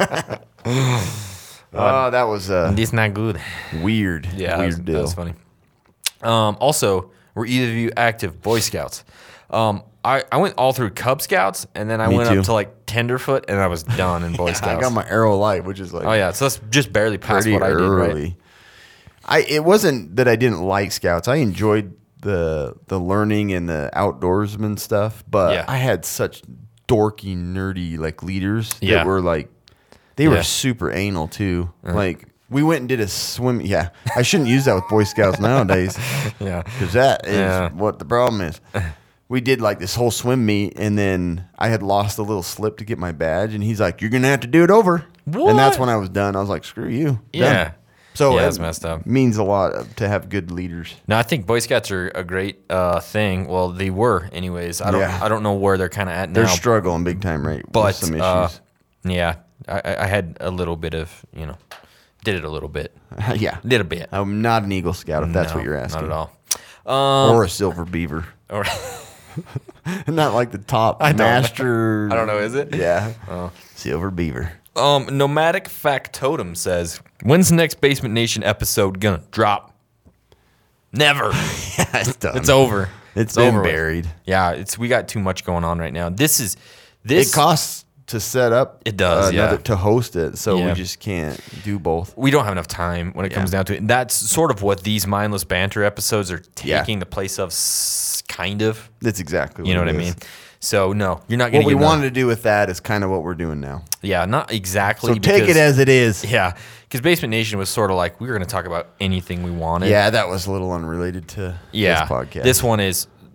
[SPEAKER 4] Oh, that was
[SPEAKER 3] This not good.
[SPEAKER 4] weird.
[SPEAKER 3] Yeah,
[SPEAKER 4] weird deal.
[SPEAKER 3] that was funny. Also, were either of you active Boy Scouts? I went all through Cub Scouts, and then I
[SPEAKER 4] Me
[SPEAKER 3] went
[SPEAKER 4] too.
[SPEAKER 3] up to like Tenderfoot, and I was done in Boy Scouts.
[SPEAKER 4] I got my Arrow Light, which is like
[SPEAKER 3] Oh yeah, so that's just barely past
[SPEAKER 4] pretty
[SPEAKER 3] what I did,
[SPEAKER 4] early.
[SPEAKER 3] right?
[SPEAKER 4] It wasn't that I didn't like Scouts. I enjoyed the learning and the outdoorsman stuff, but
[SPEAKER 3] Yeah.
[SPEAKER 4] I had such dorky, nerdy leaders
[SPEAKER 3] Yeah.
[SPEAKER 4] that were they
[SPEAKER 3] Yeah.
[SPEAKER 4] were super anal too. Like we went and did a swim. Yeah, I shouldn't use that with Boy Scouts nowadays.
[SPEAKER 3] Yeah.
[SPEAKER 4] Because that is
[SPEAKER 3] Yeah.
[SPEAKER 4] what the problem is. We did this whole swim meet, and then I had lost a little slip to get my badge, and he's like, "You're gonna have to do it over." And that's
[SPEAKER 3] What?
[SPEAKER 4] when I was done. I was like, "Screw you."
[SPEAKER 3] Yeah.
[SPEAKER 4] Done. So
[SPEAKER 3] Yeah,
[SPEAKER 4] it
[SPEAKER 3] that's messed up.
[SPEAKER 4] means a lot to have good leaders.
[SPEAKER 3] No, I think Boy Scouts are a great thing. Well, they were, anyways. I don't know where they're kind of at
[SPEAKER 4] They're
[SPEAKER 3] now.
[SPEAKER 4] struggling big time, right?
[SPEAKER 3] But
[SPEAKER 4] with some issues.
[SPEAKER 3] yeah, I had a little bit of did it a little bit,
[SPEAKER 4] Yeah,
[SPEAKER 3] did a bit.
[SPEAKER 4] I'm not an Eagle Scout if that's
[SPEAKER 3] No,
[SPEAKER 4] what you're asking.
[SPEAKER 3] Not at all.
[SPEAKER 4] Or a Silver Beaver.
[SPEAKER 3] Or-
[SPEAKER 4] Not like the top
[SPEAKER 3] don't-
[SPEAKER 4] master.
[SPEAKER 3] I don't know, is it?
[SPEAKER 4] Yeah. Silver Beaver.
[SPEAKER 3] Nomadic Factotum says, "When's the next Basement Nation episode gonna drop?" Never.
[SPEAKER 4] It's done.
[SPEAKER 3] It's over.
[SPEAKER 4] It's been
[SPEAKER 3] over with.
[SPEAKER 4] buried.
[SPEAKER 3] Yeah, we got too much going on right now. This
[SPEAKER 4] It costs to set up.
[SPEAKER 3] It does, yeah.
[SPEAKER 4] To host it, so
[SPEAKER 3] Yeah.
[SPEAKER 4] we just can't do both.
[SPEAKER 3] we don't have enough time when it comes down to it. And that's sort of what these mindless banter episodes are taking the place of, kind of.
[SPEAKER 4] That's exactly.
[SPEAKER 3] You know what I
[SPEAKER 4] it
[SPEAKER 3] mean?
[SPEAKER 4] is.
[SPEAKER 3] So no, you're not going
[SPEAKER 4] What
[SPEAKER 3] to
[SPEAKER 4] we wanted to do with that is kind of what we're doing now.
[SPEAKER 3] Yeah, not exactly.
[SPEAKER 4] So take it
[SPEAKER 3] because-
[SPEAKER 4] as it is.
[SPEAKER 3] Yeah, because Basement Nation was sort of like we were going to talk about anything we wanted.
[SPEAKER 4] Yeah, that was a little unrelated to
[SPEAKER 3] Yeah.
[SPEAKER 4] this podcast.
[SPEAKER 3] This one is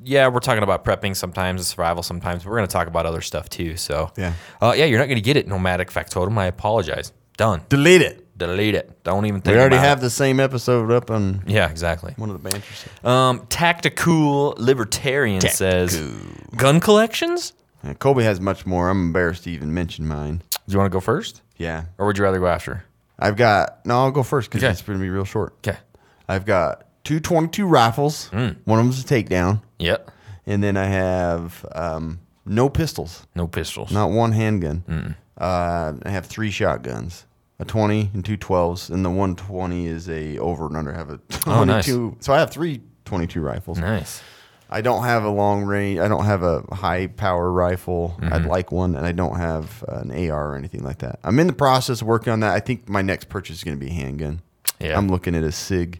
[SPEAKER 3] yeah, we're talking about prepping sometimes, survival sometimes. But we're going to talk about other stuff too. So
[SPEAKER 4] Yeah.
[SPEAKER 3] You're not going to get it, Nomadic Factotum. I apologize. Done.
[SPEAKER 4] Delete it.
[SPEAKER 3] Delete it. Don't even think
[SPEAKER 4] We already
[SPEAKER 3] about
[SPEAKER 4] have
[SPEAKER 3] it.
[SPEAKER 4] the same episode up on
[SPEAKER 3] Yeah, exactly.
[SPEAKER 4] one of the banters.
[SPEAKER 3] Tactical Libertarian says, gun collections?
[SPEAKER 4] Yeah, Colby has much more. I'm embarrassed to even mention mine.
[SPEAKER 3] Do you want to go first?
[SPEAKER 4] Yeah.
[SPEAKER 3] Or would you rather go after?
[SPEAKER 4] I'll go first because
[SPEAKER 3] Okay.
[SPEAKER 4] it's going to be real short.
[SPEAKER 3] Okay.
[SPEAKER 4] I've got 2 22 rifles. One of them's a takedown.
[SPEAKER 3] Yep.
[SPEAKER 4] And then I have no pistols,
[SPEAKER 3] No pistols.
[SPEAKER 4] not one handgun. I have 3 shotguns, a 20 and 2 12s, and the 120 is a over and under. I have a 22.
[SPEAKER 3] Oh, nice.
[SPEAKER 4] So I have 3 22 rifles.
[SPEAKER 3] Nice.
[SPEAKER 4] I don't have a long range. I don't have a high power rifle. I'd like one, and I don't have an AR or anything like that. I'm in the process of working on that. I think my next purchase is going to be a handgun.
[SPEAKER 3] Yeah.
[SPEAKER 4] I'm looking at a SIG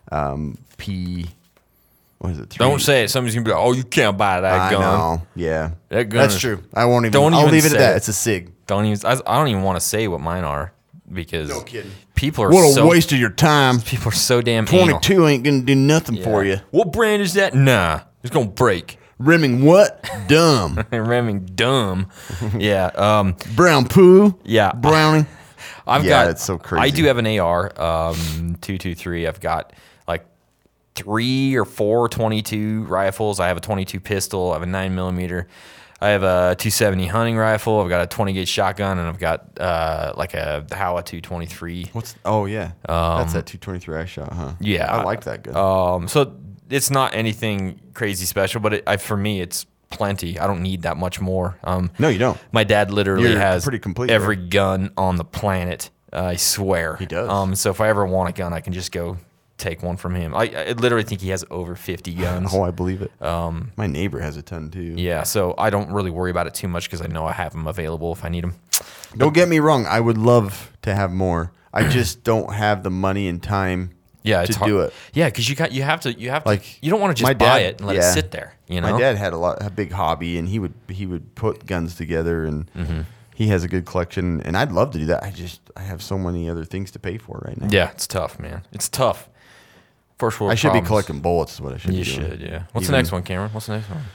[SPEAKER 4] P. What is it?
[SPEAKER 3] Don't say it. Somebody's going to be like, oh, you can't buy that
[SPEAKER 4] I
[SPEAKER 3] gun.
[SPEAKER 4] know. Yeah,
[SPEAKER 3] That gun
[SPEAKER 4] that's
[SPEAKER 3] is-
[SPEAKER 4] true. I won't even.
[SPEAKER 3] Don't
[SPEAKER 4] I'll
[SPEAKER 3] even
[SPEAKER 4] leave it at
[SPEAKER 3] say
[SPEAKER 4] that.
[SPEAKER 3] it.
[SPEAKER 4] It's a SIG.
[SPEAKER 3] I don't even want to say what mine are because
[SPEAKER 4] No kidding.
[SPEAKER 3] people are
[SPEAKER 4] What a
[SPEAKER 3] so
[SPEAKER 4] waste of your time.
[SPEAKER 3] people are so damn anal.
[SPEAKER 4] 22 ain't gonna do nothing for you.
[SPEAKER 3] What brand is that? Nah, it's gonna break.
[SPEAKER 4] Rimming what? Dumb.
[SPEAKER 3] Ramming dumb. Yeah.
[SPEAKER 4] Brown poo.
[SPEAKER 3] Yeah.
[SPEAKER 4] Brownie.
[SPEAKER 3] I've
[SPEAKER 4] Yeah,
[SPEAKER 3] got.
[SPEAKER 4] it's so crazy.
[SPEAKER 3] I do have an AR. 223. I've got like 3 or 4 22 rifles. I have a 22 pistol. I have a 9mm. I have a 270 hunting rifle. I've got a 20 gauge shotgun, and I've got like a Howa 223.
[SPEAKER 4] What's? Oh yeah. That's that 223 I shot, huh?
[SPEAKER 3] Yeah.
[SPEAKER 4] I like that gun.
[SPEAKER 3] So it's not anything crazy special, but for me, it's plenty. I don't need that much more.
[SPEAKER 4] No, you don't.
[SPEAKER 3] My dad literally
[SPEAKER 4] You're
[SPEAKER 3] has
[SPEAKER 4] pretty complete,
[SPEAKER 3] every
[SPEAKER 4] right?
[SPEAKER 3] gun on the planet. I swear
[SPEAKER 4] He does.
[SPEAKER 3] So if I ever want a gun, I can just go take one from him. I literally think he has over 50 guns.
[SPEAKER 4] Oh, I believe it. My neighbor has a ton too.
[SPEAKER 3] Yeah, so I don't really worry about it too much because I know I have them available if I need them.
[SPEAKER 4] Don't get me wrong. I would love to have more. I just don't have the money and time.
[SPEAKER 3] Yeah,
[SPEAKER 4] to
[SPEAKER 3] it's hard.
[SPEAKER 4] do it.
[SPEAKER 3] Yeah, because you have to.
[SPEAKER 4] Like,
[SPEAKER 3] you don't want to
[SPEAKER 4] my
[SPEAKER 3] just buy
[SPEAKER 4] dad-
[SPEAKER 3] it and let it
[SPEAKER 4] yeah.
[SPEAKER 3] sit there. You know,
[SPEAKER 4] My dad had a big hobby, and he would put guns together, and
[SPEAKER 3] Mm-hmm.
[SPEAKER 4] he has a good collection. And I'd love to do that. I have so many other things to pay for right now.
[SPEAKER 3] Yeah, it's tough, man. It's tough. First world
[SPEAKER 4] I should
[SPEAKER 3] problems.
[SPEAKER 4] be collecting bullets. Is what I should.
[SPEAKER 3] You
[SPEAKER 4] be doing.
[SPEAKER 3] should, yeah. What's
[SPEAKER 4] Even-
[SPEAKER 3] the next one, Cameron? What's the next one?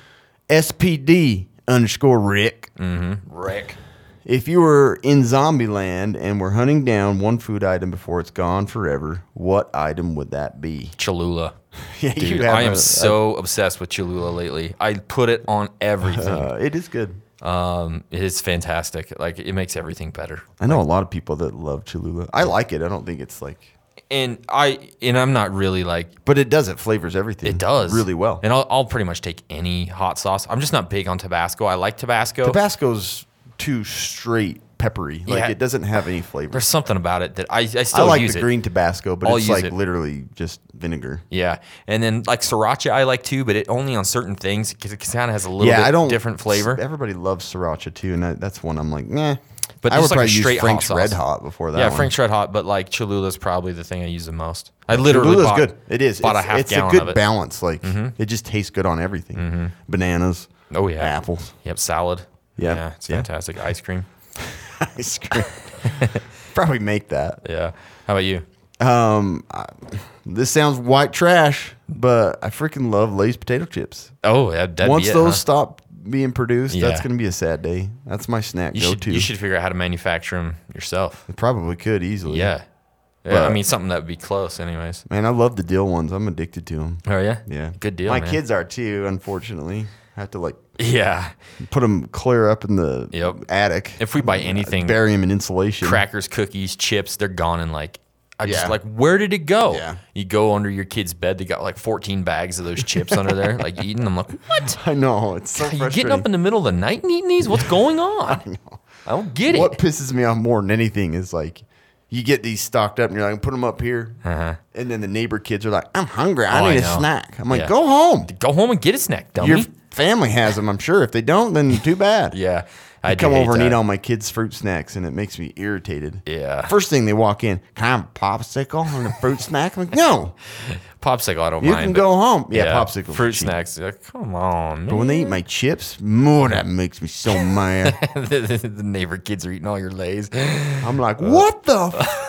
[SPEAKER 4] SPD_Rick.
[SPEAKER 3] Rick.
[SPEAKER 4] If you were in Zombieland and were hunting down one food item before it's gone forever, what item would that be?
[SPEAKER 3] Cholula.
[SPEAKER 4] Yeah,
[SPEAKER 3] Dude, I am so obsessed with Cholula lately. I put it on everything.
[SPEAKER 4] It is good.
[SPEAKER 3] It is fantastic. Like, it makes everything better.
[SPEAKER 4] I know a lot of people that love Cholula. I like it. I don't think it's like,
[SPEAKER 3] And I'm not really like,
[SPEAKER 4] but it does. It flavors everything.
[SPEAKER 3] it does
[SPEAKER 4] really well.
[SPEAKER 3] And I'll pretty much take any hot sauce. I'm just not big on Tabasco. I like Tabasco.
[SPEAKER 4] Tabasco's too straight peppery. Like
[SPEAKER 3] Yeah.
[SPEAKER 4] it doesn't have any flavor.
[SPEAKER 3] There's something about it that I
[SPEAKER 4] I
[SPEAKER 3] still
[SPEAKER 4] like
[SPEAKER 3] use
[SPEAKER 4] the
[SPEAKER 3] it.
[SPEAKER 4] green Tabasco, but
[SPEAKER 3] I'll
[SPEAKER 4] it's
[SPEAKER 3] use
[SPEAKER 4] like
[SPEAKER 3] it.
[SPEAKER 4] literally just vinegar.
[SPEAKER 3] Yeah, and then like sriracha I like too, but it only on certain things because it kind of has a little bit different flavor.
[SPEAKER 4] Everybody loves sriracha too, and that's one I'm like, nah.
[SPEAKER 3] But
[SPEAKER 4] I would
[SPEAKER 3] just like a
[SPEAKER 4] probably
[SPEAKER 3] straight
[SPEAKER 4] use Frank's
[SPEAKER 3] hot
[SPEAKER 4] Red
[SPEAKER 3] sauce.
[SPEAKER 4] Hot before that.
[SPEAKER 3] Yeah,
[SPEAKER 4] one.
[SPEAKER 3] Frank's Red Hot, but like Cholula is probably the thing I use the most. I literally
[SPEAKER 4] Cholula's
[SPEAKER 3] bought,
[SPEAKER 4] good. It is.
[SPEAKER 3] Bought
[SPEAKER 4] it's,
[SPEAKER 3] a half
[SPEAKER 4] it's
[SPEAKER 3] gallon
[SPEAKER 4] a good
[SPEAKER 3] of it.
[SPEAKER 4] balance. Like it just tastes good on everything. Bananas.
[SPEAKER 3] Oh yeah,
[SPEAKER 4] Apples.
[SPEAKER 3] Yep, salad.
[SPEAKER 4] Yep.
[SPEAKER 3] Yeah, it's
[SPEAKER 4] Yeah.
[SPEAKER 3] fantastic. Ice cream.
[SPEAKER 4] Ice cream. Probably make that.
[SPEAKER 3] Yeah. How about you?
[SPEAKER 4] This sounds white trash, but I freaking love Lay's potato chips.
[SPEAKER 3] Oh, that'd
[SPEAKER 4] Once
[SPEAKER 3] be it,
[SPEAKER 4] those
[SPEAKER 3] huh?
[SPEAKER 4] stop being produced, that's
[SPEAKER 3] Yeah.
[SPEAKER 4] going to be a sad day. That's my snack go-to.
[SPEAKER 3] You should figure out how to manufacture them yourself.
[SPEAKER 4] I probably could easily.
[SPEAKER 3] Yeah. Yeah,
[SPEAKER 4] But-
[SPEAKER 3] I mean something that would be close, anyways.
[SPEAKER 4] Man, I love the dill ones. I'm addicted to them.
[SPEAKER 3] Oh yeah.
[SPEAKER 4] Yeah.
[SPEAKER 3] Good deal.
[SPEAKER 4] My
[SPEAKER 3] man.
[SPEAKER 4] kids are too, unfortunately. I have to like
[SPEAKER 3] Yeah.
[SPEAKER 4] put them clear up in the
[SPEAKER 3] Yep.
[SPEAKER 4] attic.
[SPEAKER 3] If we buy anything,
[SPEAKER 4] Bury them in insulation.
[SPEAKER 3] crackers, cookies, chips, they're gone in like. I just
[SPEAKER 4] Yeah.
[SPEAKER 3] like, where did it go?
[SPEAKER 4] Yeah.
[SPEAKER 3] You go under your kid's bed, they got like 14 bags of those chips under there, like eating. I'm like, what?
[SPEAKER 4] I know. It's so
[SPEAKER 3] Are you
[SPEAKER 4] frustrating.
[SPEAKER 3] getting up in the middle of the night and eating these? What's going on? I don't get it.
[SPEAKER 4] What pisses me off more than anything is like you get these stocked up and you're like, put them up here.
[SPEAKER 3] Uh-huh.
[SPEAKER 4] And then the neighbor kids are like, I'm hungry. I
[SPEAKER 3] Oh, I
[SPEAKER 4] need a
[SPEAKER 3] know.
[SPEAKER 4] snack. I'm like,
[SPEAKER 3] Yeah.
[SPEAKER 4] go home.
[SPEAKER 3] Go home and get a snack, dummy.
[SPEAKER 4] Your family has them, I'm sure. If they don't, then too bad.
[SPEAKER 3] Yeah.
[SPEAKER 4] I
[SPEAKER 3] do
[SPEAKER 4] come
[SPEAKER 3] hate
[SPEAKER 4] over and
[SPEAKER 3] that.
[SPEAKER 4] eat all my kids' fruit snacks, and it makes me irritated.
[SPEAKER 3] Yeah.
[SPEAKER 4] First thing they walk in, can I have a popsicle and a fruit snack? I'm like, no,
[SPEAKER 3] Popsicle, I don't
[SPEAKER 4] you
[SPEAKER 3] mind.
[SPEAKER 4] can
[SPEAKER 3] but-
[SPEAKER 4] go home. Yeah, popsicles.
[SPEAKER 3] Fruit
[SPEAKER 4] are cheap.
[SPEAKER 3] snacks. Like, come on, man.
[SPEAKER 4] But when they eat my chips, more that makes me so mad.
[SPEAKER 3] the neighbor kids are eating all your Lays.
[SPEAKER 4] I'm like, what the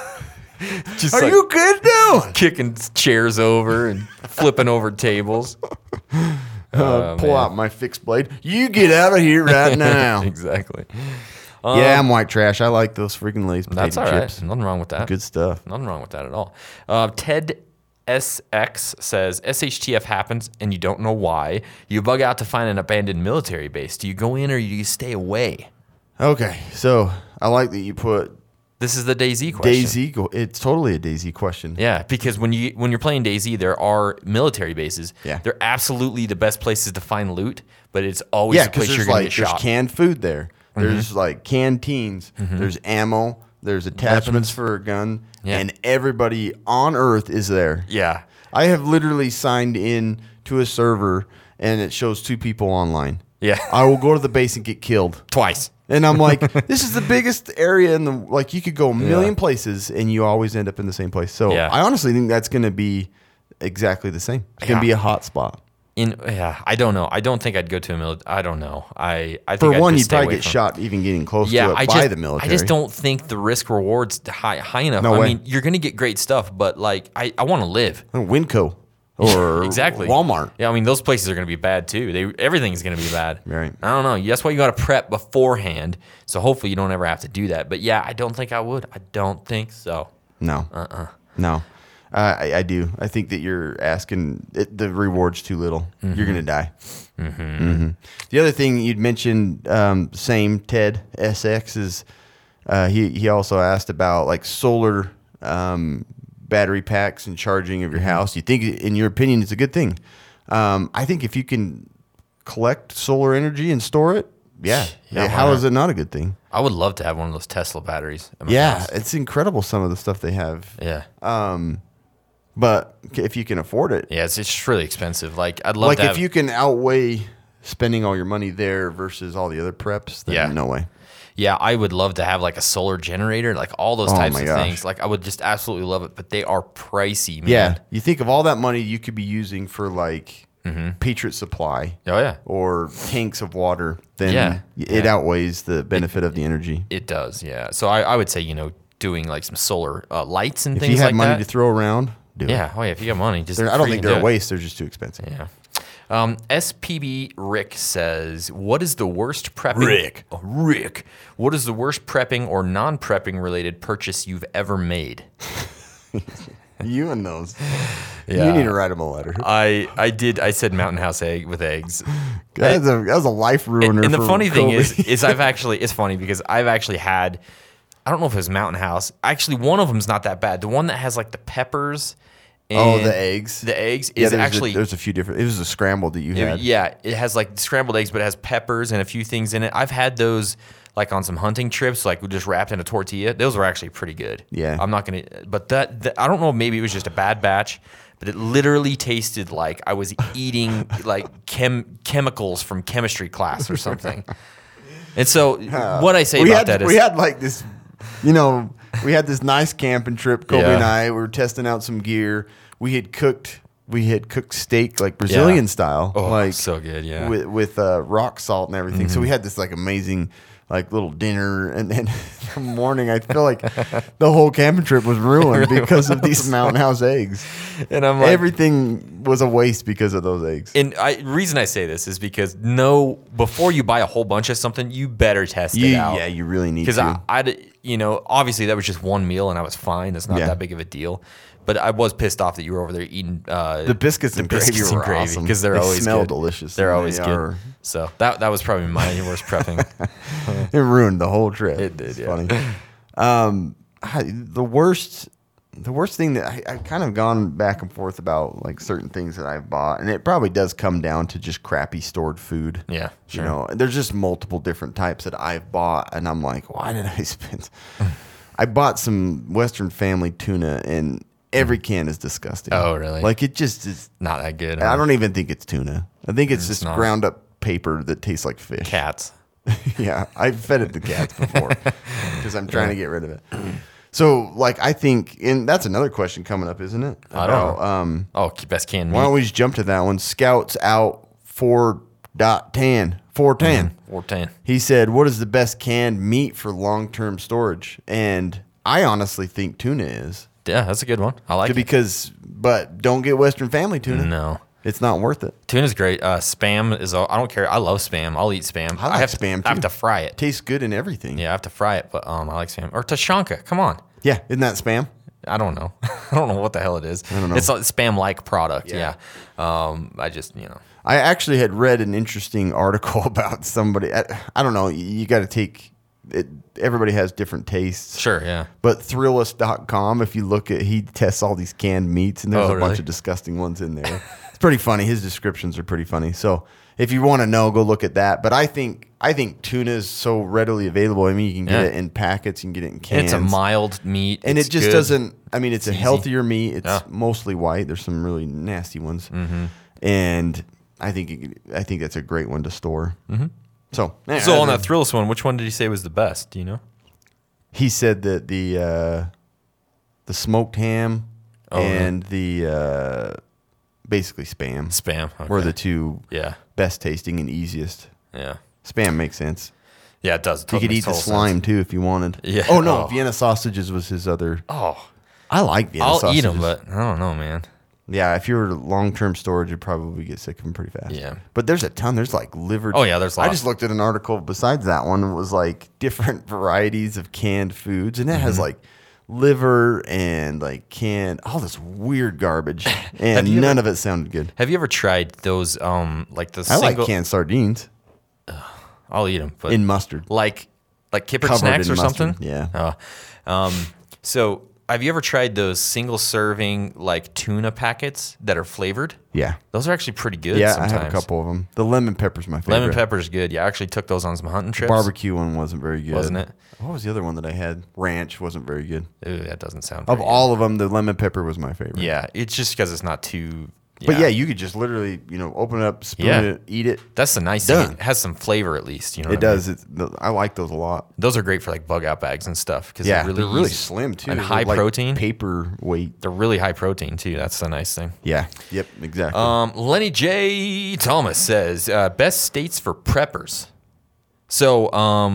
[SPEAKER 4] f-
[SPEAKER 3] Just
[SPEAKER 4] are
[SPEAKER 3] like
[SPEAKER 4] you kids doing?
[SPEAKER 3] kicking chairs over and flipping over tables.
[SPEAKER 4] Pull out my fixed blade. You get out of here right now.
[SPEAKER 3] Exactly.
[SPEAKER 4] Yeah, I'm white trash. I like those freaking Lay's potato
[SPEAKER 3] That's all right.
[SPEAKER 4] chips.
[SPEAKER 3] Nothing wrong with that.
[SPEAKER 4] Good stuff.
[SPEAKER 3] Nothing wrong with that at all. Ted SX says, SHTF happens and you don't know why. You bug out to find an abandoned military base. Do you go in or do you stay away?
[SPEAKER 4] Okay, so I like that you put
[SPEAKER 3] This is the DayZ question.
[SPEAKER 4] DayZ. It's totally a DayZ question.
[SPEAKER 3] Yeah, because when you're playing DayZ, there are military bases.
[SPEAKER 4] Yeah.
[SPEAKER 3] They're absolutely the best places to find loot, but it's always the place you're going to get
[SPEAKER 4] there's
[SPEAKER 3] shot.
[SPEAKER 4] canned food there. There's like canteens. There's ammo. There's attachments for a gun.
[SPEAKER 3] Yeah.
[SPEAKER 4] And everybody on Earth is there.
[SPEAKER 3] Yeah.
[SPEAKER 4] I have literally signed in to a server and it shows 2 people online.
[SPEAKER 3] Yeah.
[SPEAKER 4] I will go to the base and get killed.
[SPEAKER 3] Twice.
[SPEAKER 4] And I'm like, this is the biggest area in the, like, you could go a million places and you always end up in the same place. So
[SPEAKER 3] Yeah.
[SPEAKER 4] I honestly think that's going to be exactly the same. It's going to be a hot spot.
[SPEAKER 3] I don't know. I don't think I'd go to a military. I don't know. I think
[SPEAKER 4] For
[SPEAKER 3] I'd
[SPEAKER 4] one,
[SPEAKER 3] just
[SPEAKER 4] you'd
[SPEAKER 3] stay
[SPEAKER 4] probably
[SPEAKER 3] away
[SPEAKER 4] get
[SPEAKER 3] from-
[SPEAKER 4] shot even getting close
[SPEAKER 3] Yeah,
[SPEAKER 4] to it by the military.
[SPEAKER 3] I just don't think the risk rewards high enough.
[SPEAKER 4] No
[SPEAKER 3] I
[SPEAKER 4] way.
[SPEAKER 3] mean, you're going to get great stuff, but like I want to live.
[SPEAKER 4] Winco or
[SPEAKER 3] Exactly.
[SPEAKER 4] Walmart.
[SPEAKER 3] Yeah, I mean those places are going to be bad too. Everything's going to be bad.
[SPEAKER 4] Right.
[SPEAKER 3] I don't know. That's why you got to prep beforehand. So hopefully you don't ever have to do that. But yeah, I don't think I would. I don't think so.
[SPEAKER 4] No. No. I do. I think that you're asking the reward's too little. You're going to die. The other thing you'd mentioned, same Ted SX is he also asked about like solar battery packs and charging of your house. You think, in your opinion, it's a good thing? I think if you can collect solar energy and store it,
[SPEAKER 3] Yeah,
[SPEAKER 4] how
[SPEAKER 3] why
[SPEAKER 4] is it not a good thing?
[SPEAKER 3] I would love to have one of those Tesla batteries. At my
[SPEAKER 4] Yeah,
[SPEAKER 3] house.
[SPEAKER 4] it's incredible some of the stuff they have.
[SPEAKER 3] Yeah.
[SPEAKER 4] But if you can afford it,
[SPEAKER 3] Yeah, it's just really expensive. Like I'd love
[SPEAKER 4] like
[SPEAKER 3] to
[SPEAKER 4] if
[SPEAKER 3] have,
[SPEAKER 4] you can outweigh spending all your money there versus all the other preps, then
[SPEAKER 3] Yeah.
[SPEAKER 4] no way.
[SPEAKER 3] Yeah, I would love to have like a solar generator, like all those
[SPEAKER 4] Oh
[SPEAKER 3] types
[SPEAKER 4] my
[SPEAKER 3] of
[SPEAKER 4] gosh.
[SPEAKER 3] things. Like I would just absolutely love it, but they are pricey, man.
[SPEAKER 4] Yeah, you think of all that money you could be using for like Patriot Supply
[SPEAKER 3] Oh yeah.
[SPEAKER 4] or tanks of water, then
[SPEAKER 3] Yeah.
[SPEAKER 4] it outweighs the benefit of the energy.
[SPEAKER 3] It does, yeah. So I would say, doing like some solar lights and
[SPEAKER 4] If
[SPEAKER 3] things
[SPEAKER 4] you had
[SPEAKER 3] like
[SPEAKER 4] money
[SPEAKER 3] that.
[SPEAKER 4] to throw around, do it.
[SPEAKER 3] Yeah, oh yeah, if you got money, just
[SPEAKER 4] I don't
[SPEAKER 3] freaking
[SPEAKER 4] think they're
[SPEAKER 3] do
[SPEAKER 4] a
[SPEAKER 3] it.
[SPEAKER 4] waste. They're just too expensive.
[SPEAKER 3] Yeah. SPB Rick says, "What is the worst prepping?" Rick, what is the worst prepping or non-prepping related purchase you've ever made?
[SPEAKER 4] You and those.
[SPEAKER 3] Yeah.
[SPEAKER 4] You need to write them a letter.
[SPEAKER 3] I did. I said Mountain House egg with eggs.
[SPEAKER 4] That was a life ruiner.
[SPEAKER 3] And the
[SPEAKER 4] for
[SPEAKER 3] funny thing
[SPEAKER 4] Kobe.
[SPEAKER 3] is it's funny because I've actually had, I don't know if it was Mountain House. Actually, one of them's not that bad. The one that has like the peppers. And
[SPEAKER 4] the eggs.
[SPEAKER 3] The eggs
[SPEAKER 4] Yeah,
[SPEAKER 3] is actually
[SPEAKER 4] there's a few different. It was a scrambled that you had.
[SPEAKER 3] Yeah, it has like scrambled eggs, but it has peppers and a few things in it. I've had those like on some hunting trips, like just wrapped in a tortilla. Those were actually pretty good.
[SPEAKER 4] Yeah.
[SPEAKER 3] I'm not gonna, but that I don't know. Maybe it was just a bad batch, but it literally tasted like I was eating like chemicals from chemistry class or something. And so what I say about that is
[SPEAKER 4] we had like this, we had this nice camping trip. Kobe
[SPEAKER 3] Yeah.
[SPEAKER 4] and I were testing out some gear. We had cooked steak like Brazilian style,
[SPEAKER 3] Oh,
[SPEAKER 4] like
[SPEAKER 3] so good, yeah.
[SPEAKER 4] with rock salt and everything. So we had this like amazing like little dinner, and then in the morning I feel like the whole camping trip was ruined because of these Mountain House eggs.
[SPEAKER 3] and I'm like,
[SPEAKER 4] Everything was a waste because of those eggs.
[SPEAKER 3] and reason I say this is because before you buy a whole bunch of something, you better test it out.
[SPEAKER 4] Yeah, you really need
[SPEAKER 3] Because
[SPEAKER 4] to.
[SPEAKER 3] obviously that was just one meal and I was fine. That's not
[SPEAKER 4] Yeah.
[SPEAKER 3] that big of a deal. But I was pissed off that you were over there eating
[SPEAKER 4] The biscuits and gravy were awesome.
[SPEAKER 3] because they're
[SPEAKER 4] They
[SPEAKER 3] always
[SPEAKER 4] smell
[SPEAKER 3] good.
[SPEAKER 4] delicious.
[SPEAKER 3] They're
[SPEAKER 4] and
[SPEAKER 3] always
[SPEAKER 4] they
[SPEAKER 3] good.
[SPEAKER 4] are-
[SPEAKER 3] So that was probably my worst prepping.
[SPEAKER 4] It ruined the whole trip.
[SPEAKER 3] It did,
[SPEAKER 4] It's
[SPEAKER 3] yeah.
[SPEAKER 4] funny. The worst thing that I've kind of gone back and forth about, like certain things that I've bought, and it probably does come down to just crappy stored food.
[SPEAKER 3] Yeah, sure.
[SPEAKER 4] There's just multiple different types that I've bought, and I'm like, why did I spend? I bought some Western Family tuna, and every can is disgusting.
[SPEAKER 3] Oh, really?
[SPEAKER 4] Like it just is.
[SPEAKER 3] Not that good.
[SPEAKER 4] I don't even think it's tuna. I think it's just
[SPEAKER 3] not.
[SPEAKER 4] ground up paper that tastes like fish.
[SPEAKER 3] Cats.
[SPEAKER 4] Yeah, I've fed it to cats before because I'm trying to get rid of it. So, like, I think, and that's another question coming up, isn't it?
[SPEAKER 3] I don't know. Oh, best canned
[SPEAKER 4] Why don't
[SPEAKER 3] meat.
[SPEAKER 4] we just jump to that one? Scouts out 4.10. 410.
[SPEAKER 3] 410.
[SPEAKER 4] He said, "What is the best canned meat for long-term storage?" And I honestly think tuna is
[SPEAKER 3] Yeah, that's a good one. I like it.
[SPEAKER 4] but don't get Western Family tuna.
[SPEAKER 3] No.
[SPEAKER 4] It's not worth it.
[SPEAKER 3] Tuna's great. Spam is. I don't care. I love Spam. I'll eat Spam.
[SPEAKER 4] I like
[SPEAKER 3] have
[SPEAKER 4] Spam,
[SPEAKER 3] I have
[SPEAKER 4] too.
[SPEAKER 3] to fry it.
[SPEAKER 4] Tastes good in everything.
[SPEAKER 3] Yeah, I have to fry it, but I like Spam or Tashanka. Come on.
[SPEAKER 4] Yeah, isn't that Spam?
[SPEAKER 3] I don't know. I don't know what the hell it is.
[SPEAKER 4] I don't know.
[SPEAKER 3] It's a Spam-like product.
[SPEAKER 4] Yeah.
[SPEAKER 3] Yeah. I just
[SPEAKER 4] I actually had read an interesting article about somebody. I don't know. You got to take it. Everybody has different tastes.
[SPEAKER 3] Sure. Yeah.
[SPEAKER 4] But Thrillist.com, if you look at, he tests all these canned meats, and there's
[SPEAKER 3] Oh,
[SPEAKER 4] a bunch
[SPEAKER 3] really?
[SPEAKER 4] of disgusting ones in there. It's pretty funny. His descriptions are pretty funny. So if you want to know, go look at that. But I think tuna is so readily available. I mean, you can get
[SPEAKER 3] Yeah.
[SPEAKER 4] it in packets, you can get it in cans.
[SPEAKER 3] It's a mild meat,
[SPEAKER 4] and
[SPEAKER 3] it's
[SPEAKER 4] it just
[SPEAKER 3] good.
[SPEAKER 4] doesn't. I mean, it's a
[SPEAKER 3] easy.
[SPEAKER 4] healthier meat. It's
[SPEAKER 3] Yeah.
[SPEAKER 4] mostly white. There's some really nasty ones, and I think that's a great one to store. Mm-hmm. So,
[SPEAKER 3] So on that Thrillist one, which one did he say was the best? Do you know?
[SPEAKER 4] he said that the smoked ham and the basically Spam
[SPEAKER 3] Spam. Okay.
[SPEAKER 4] were the two
[SPEAKER 3] Yeah.
[SPEAKER 4] best tasting and easiest.
[SPEAKER 3] Yeah.
[SPEAKER 4] Spam makes sense.
[SPEAKER 3] Yeah, it does.
[SPEAKER 4] You could eat the slime too if you wanted.
[SPEAKER 3] Yeah.
[SPEAKER 4] Oh no,
[SPEAKER 3] Oh.
[SPEAKER 4] Vienna sausages was his other.
[SPEAKER 3] Oh,
[SPEAKER 4] I like Vienna
[SPEAKER 3] I'll
[SPEAKER 4] sausages.
[SPEAKER 3] eat them, but I don't know, man.
[SPEAKER 4] Yeah, if you were long-term storage, you'd probably get sick of them pretty fast.
[SPEAKER 3] Yeah.
[SPEAKER 4] But there's a ton. There's like liver.
[SPEAKER 3] Oh, yeah, there's
[SPEAKER 4] I
[SPEAKER 3] lots.
[SPEAKER 4] just looked at an article besides that one. It was like different varieties of canned foods. And it
[SPEAKER 3] Mm-hmm.
[SPEAKER 4] has like liver and like canned, all this weird garbage. And
[SPEAKER 3] you
[SPEAKER 4] none of it sounded good.
[SPEAKER 3] Have you ever tried those? Like the
[SPEAKER 4] I
[SPEAKER 3] single.
[SPEAKER 4] like canned sardines
[SPEAKER 3] I'll eat them, but
[SPEAKER 4] in mustard.
[SPEAKER 3] like Kipper
[SPEAKER 4] Covered
[SPEAKER 3] snacks
[SPEAKER 4] in
[SPEAKER 3] or
[SPEAKER 4] mustard,
[SPEAKER 3] something.
[SPEAKER 4] yeah.
[SPEAKER 3] So have you ever tried those single serving like tuna packets that are flavored?
[SPEAKER 4] Yeah.
[SPEAKER 3] Those are actually pretty good.
[SPEAKER 4] Yeah,
[SPEAKER 3] sometimes.
[SPEAKER 4] I have a couple of them. The lemon pepper's my favorite.
[SPEAKER 3] Lemon pepper's good. Yeah, I actually took those on some hunting trips.
[SPEAKER 4] Barbecue one wasn't very good.
[SPEAKER 3] Wasn't it?
[SPEAKER 4] What was the other one that I had? Ranch wasn't very good.
[SPEAKER 3] Ooh, that doesn't sound.
[SPEAKER 4] Of
[SPEAKER 3] very
[SPEAKER 4] all of them, the lemon pepper was my favorite.
[SPEAKER 3] good. Yeah, it's just because it's not too.
[SPEAKER 4] But yeah, you could just literally, open it up, spoon
[SPEAKER 3] Yeah.
[SPEAKER 4] it, eat it.
[SPEAKER 3] that's the nice
[SPEAKER 4] Done.
[SPEAKER 3] thing. It has some flavor at least. You know,
[SPEAKER 4] It
[SPEAKER 3] what I mean?
[SPEAKER 4] does. I like those a lot.
[SPEAKER 3] Those are great for like bug out bags and stuff because
[SPEAKER 4] Yeah,
[SPEAKER 3] they're
[SPEAKER 4] they're
[SPEAKER 3] really
[SPEAKER 4] really
[SPEAKER 3] easy.
[SPEAKER 4] slim too.
[SPEAKER 3] and
[SPEAKER 4] They're
[SPEAKER 3] high
[SPEAKER 4] like
[SPEAKER 3] protein.
[SPEAKER 4] paper weight.
[SPEAKER 3] They're really high protein too. That's the nice thing.
[SPEAKER 4] Yeah. Yep. Exactly.
[SPEAKER 3] Lenny J. Thomas says best states for preppers. So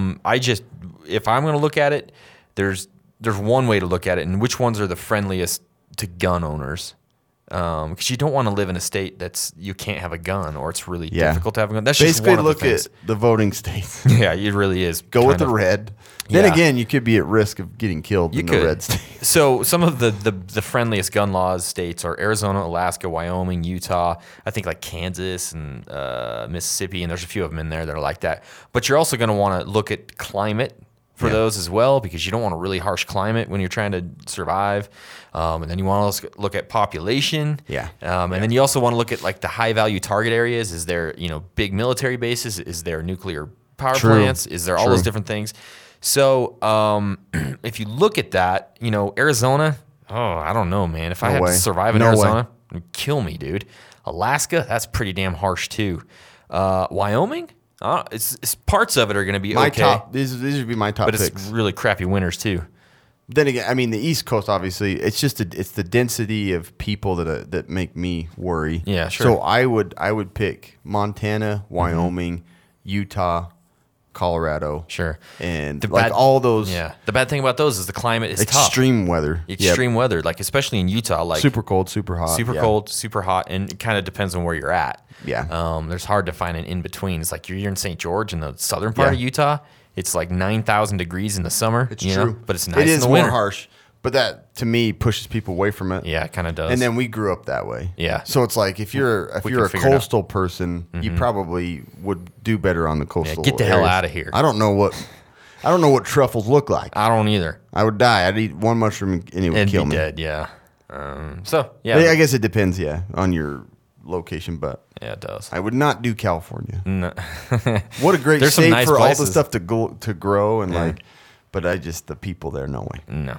[SPEAKER 3] if I'm going to look at it, there's one way to look at it, and which ones are the friendliest to gun owners? Because you don't want to live in a state that's you can't have a gun or it's really
[SPEAKER 4] Yeah.
[SPEAKER 3] difficult to have a gun. That's
[SPEAKER 4] Basically,
[SPEAKER 3] just one
[SPEAKER 4] look
[SPEAKER 3] of the things.
[SPEAKER 4] at the voting states.
[SPEAKER 3] Yeah, it really is.
[SPEAKER 4] Go with
[SPEAKER 3] kind
[SPEAKER 4] the
[SPEAKER 3] of.
[SPEAKER 4] red. Then
[SPEAKER 3] Yeah.
[SPEAKER 4] again, you could be at risk of getting killed in
[SPEAKER 3] could.
[SPEAKER 4] the red state.
[SPEAKER 3] So some of the friendliest gun laws states are Arizona, Alaska, Wyoming, Utah. I think like Kansas and Mississippi, and there's a few of them in there that are like that. But you're also going to want to look at climate for
[SPEAKER 4] Yeah.
[SPEAKER 3] those as well, because you don't want a really harsh climate when you're trying to survive. And then you want to look at population.
[SPEAKER 4] Yeah.
[SPEAKER 3] And then you also want to look at like the high value target areas. Is there big military bases? Is there nuclear power
[SPEAKER 4] True.
[SPEAKER 3] plants? Is there all
[SPEAKER 4] True.
[SPEAKER 3] those different things? So if you look at that, Arizona, I don't know, man. If I
[SPEAKER 4] No
[SPEAKER 3] had
[SPEAKER 4] way.
[SPEAKER 3] to survive in
[SPEAKER 4] No way.
[SPEAKER 3] Arizona, it'd kill me, dude. Alaska, that's pretty damn harsh too. Wyoming, it's parts of it are going to be
[SPEAKER 4] My
[SPEAKER 3] okay,
[SPEAKER 4] top. These would be my top
[SPEAKER 3] but
[SPEAKER 4] picks.
[SPEAKER 3] it's really crappy winters too.
[SPEAKER 4] Then again, I mean, the East Coast, obviously, it's just it's the density of people that make me worry.
[SPEAKER 3] Yeah, sure.
[SPEAKER 4] So I would pick Montana, Wyoming, Utah, Colorado.
[SPEAKER 3] Sure.
[SPEAKER 4] And
[SPEAKER 3] The
[SPEAKER 4] like
[SPEAKER 3] bad-
[SPEAKER 4] all those
[SPEAKER 3] Yeah. The bad thing about those is the climate is tough.
[SPEAKER 4] extreme weather. Yep.
[SPEAKER 3] Extreme weather, like especially in Utah, like
[SPEAKER 4] super cold, super hot.
[SPEAKER 3] super
[SPEAKER 4] yeah.
[SPEAKER 3] cold, super hot, and it kind of depends on where you're at.
[SPEAKER 4] Yeah.
[SPEAKER 3] There's hard to find an in between. It's like you're in St. George in the southern part
[SPEAKER 4] Yeah.
[SPEAKER 3] of Utah. It's like 9,000 degrees in the summer.
[SPEAKER 4] It's
[SPEAKER 3] you know,
[SPEAKER 4] true.
[SPEAKER 3] but it's nice
[SPEAKER 4] It
[SPEAKER 3] in
[SPEAKER 4] is
[SPEAKER 3] the
[SPEAKER 4] more
[SPEAKER 3] winter.
[SPEAKER 4] harsh, but that to me pushes people away from it.
[SPEAKER 3] Yeah, it kind of does.
[SPEAKER 4] And then we grew up that way.
[SPEAKER 3] Yeah.
[SPEAKER 4] So it's like if you're
[SPEAKER 3] We
[SPEAKER 4] a
[SPEAKER 3] can figure it out.
[SPEAKER 4] coastal person, you probably would do better on the coastal.
[SPEAKER 3] get the hell
[SPEAKER 4] areas.
[SPEAKER 3] outta here.
[SPEAKER 4] I don't know what truffles look like.
[SPEAKER 3] I don't either.
[SPEAKER 4] I would die. I'd eat one mushroom and it would
[SPEAKER 3] And
[SPEAKER 4] kill
[SPEAKER 3] be
[SPEAKER 4] me.
[SPEAKER 3] dead. Yeah. So
[SPEAKER 4] Yeah,
[SPEAKER 3] yeah,
[SPEAKER 4] I guess it depends. Yeah, on your location, but
[SPEAKER 3] yeah, it does.
[SPEAKER 4] I would not do California.
[SPEAKER 3] No.
[SPEAKER 4] What a great
[SPEAKER 3] There's some
[SPEAKER 4] state
[SPEAKER 3] nice
[SPEAKER 4] for all the
[SPEAKER 3] places.
[SPEAKER 4] stuff to grow and like. But the people there, no way.
[SPEAKER 3] No.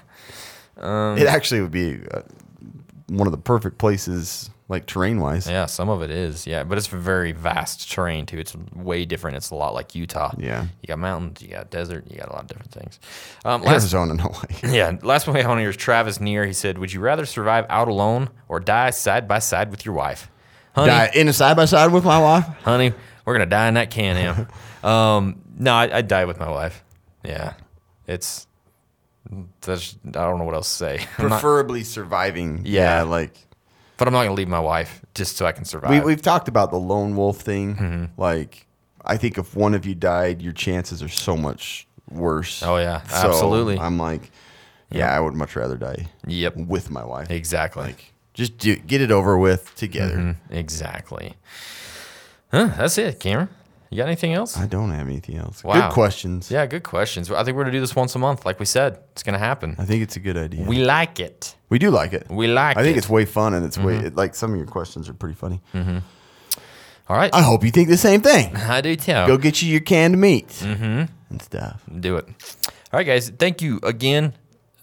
[SPEAKER 4] It actually would be one of the perfect places, like terrain wise.
[SPEAKER 3] Yeah, some of it is. Yeah, but it's very vast terrain too. It's way different. It's a lot like Utah.
[SPEAKER 4] Yeah.
[SPEAKER 3] You got mountains, you got desert, you got a lot of different things. Last,
[SPEAKER 4] Arizona, no way.
[SPEAKER 3] yeah, last one we have on here is Travis Neer. He said, "Would you rather survive out alone or die side by side with your wife?" Honey,
[SPEAKER 4] Die in a side by side with my wife.
[SPEAKER 3] honey, we're gonna die in that Can-Am. No, I'd die with my wife. Yeah, I don't know what else to say. I'm not-
[SPEAKER 4] Preferably surviving.
[SPEAKER 3] Yeah.
[SPEAKER 4] Like
[SPEAKER 3] if But I'm not gonna leave my wife just so I can survive.
[SPEAKER 4] We've talked about the lone wolf thing.
[SPEAKER 3] Mm-hmm.
[SPEAKER 4] Like, I think if one of you died, your chances are so much worse.
[SPEAKER 3] Oh, yeah.
[SPEAKER 4] So
[SPEAKER 3] Absolutely.
[SPEAKER 4] I'm like, I would much rather die.
[SPEAKER 3] Yep.
[SPEAKER 4] With my wife.
[SPEAKER 3] Exactly.
[SPEAKER 4] Like, just get it over with together.
[SPEAKER 3] Mm-hmm. Exactly. Huh, that's it, Cameron. You got anything else?
[SPEAKER 4] I don't have anything else.
[SPEAKER 3] Wow.
[SPEAKER 4] Good questions.
[SPEAKER 3] Yeah, good questions. I think we're gonna do this once a month, like we said. It's gonna happen.
[SPEAKER 4] I think it's a good idea.
[SPEAKER 3] We like it.
[SPEAKER 4] We do like it.
[SPEAKER 3] We like it.
[SPEAKER 4] I think it's way fun, and it's way like some of your questions are pretty funny.
[SPEAKER 3] All right.
[SPEAKER 4] I hope you think the same thing.
[SPEAKER 3] I do too.
[SPEAKER 4] Go get you your canned meat and stuff.
[SPEAKER 3] Do it. All right, guys. Thank you again.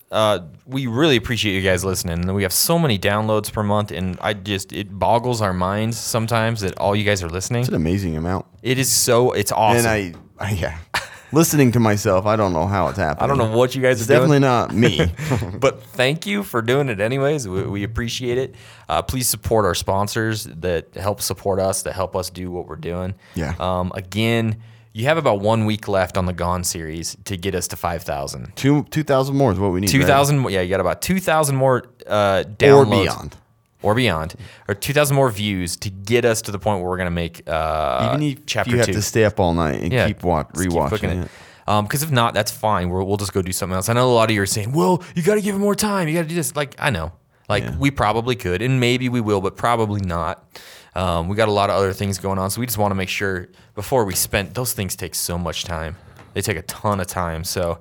[SPEAKER 3] We really appreciate you guys listening. We have so many downloads per month, and it boggles our minds sometimes that all you guys are listening.
[SPEAKER 4] It's an amazing amount.
[SPEAKER 3] It's awesome.
[SPEAKER 4] And I listening to myself, I don't know how it's happening.
[SPEAKER 3] I don't know what you guys
[SPEAKER 4] It's
[SPEAKER 3] are doing.
[SPEAKER 4] definitely not me.
[SPEAKER 3] But thank you for doing it anyways. We appreciate it. Please support our sponsors that help support us, that help us do what we're doing.
[SPEAKER 4] Yeah.
[SPEAKER 3] Again, you have about 1 week left on the Gone series to get us to 5,000.
[SPEAKER 4] 2,000 more is what we need.
[SPEAKER 3] 2,000, yeah, you got about 2,000 more downloads. Or beyond. Or 2,000 more views to get us to the point where we're going to make
[SPEAKER 4] Even if
[SPEAKER 3] chapter
[SPEAKER 4] you have
[SPEAKER 3] 2.
[SPEAKER 4] to stay up all night and keep rewatching
[SPEAKER 3] cooking
[SPEAKER 4] it.
[SPEAKER 3] Because if not, that's fine. We'll just go do something else. I know a lot of you are saying, well, you got to give it more time. You got to do this. Like, I know. Like, we probably could, and maybe we will, but probably not. We got a lot of other things going on, so we just want to make sure before we spend, those things take so much time. They take a ton of time. So,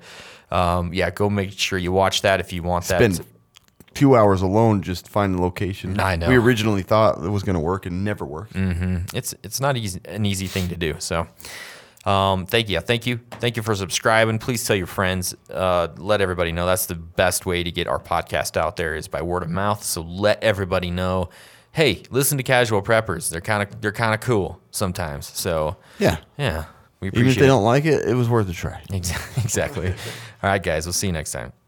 [SPEAKER 3] go make sure you watch that if you want that.
[SPEAKER 4] Spend 2 hours alone just find the location.
[SPEAKER 3] I know.
[SPEAKER 4] We originally thought it was going to work and never worked.
[SPEAKER 3] It's not an easy thing to do. So, thank you for subscribing. Please tell your friends. Let everybody know. That's the best way to get our podcast out there is by word of mouth. So let everybody know. Hey, listen to Casual Preppers. They're kind of cool sometimes. So
[SPEAKER 4] Yeah.
[SPEAKER 3] we appreciate
[SPEAKER 4] Even if they
[SPEAKER 3] it.
[SPEAKER 4] don't like it, it was worth a try.
[SPEAKER 3] Exactly. All right, guys. We'll see you next time.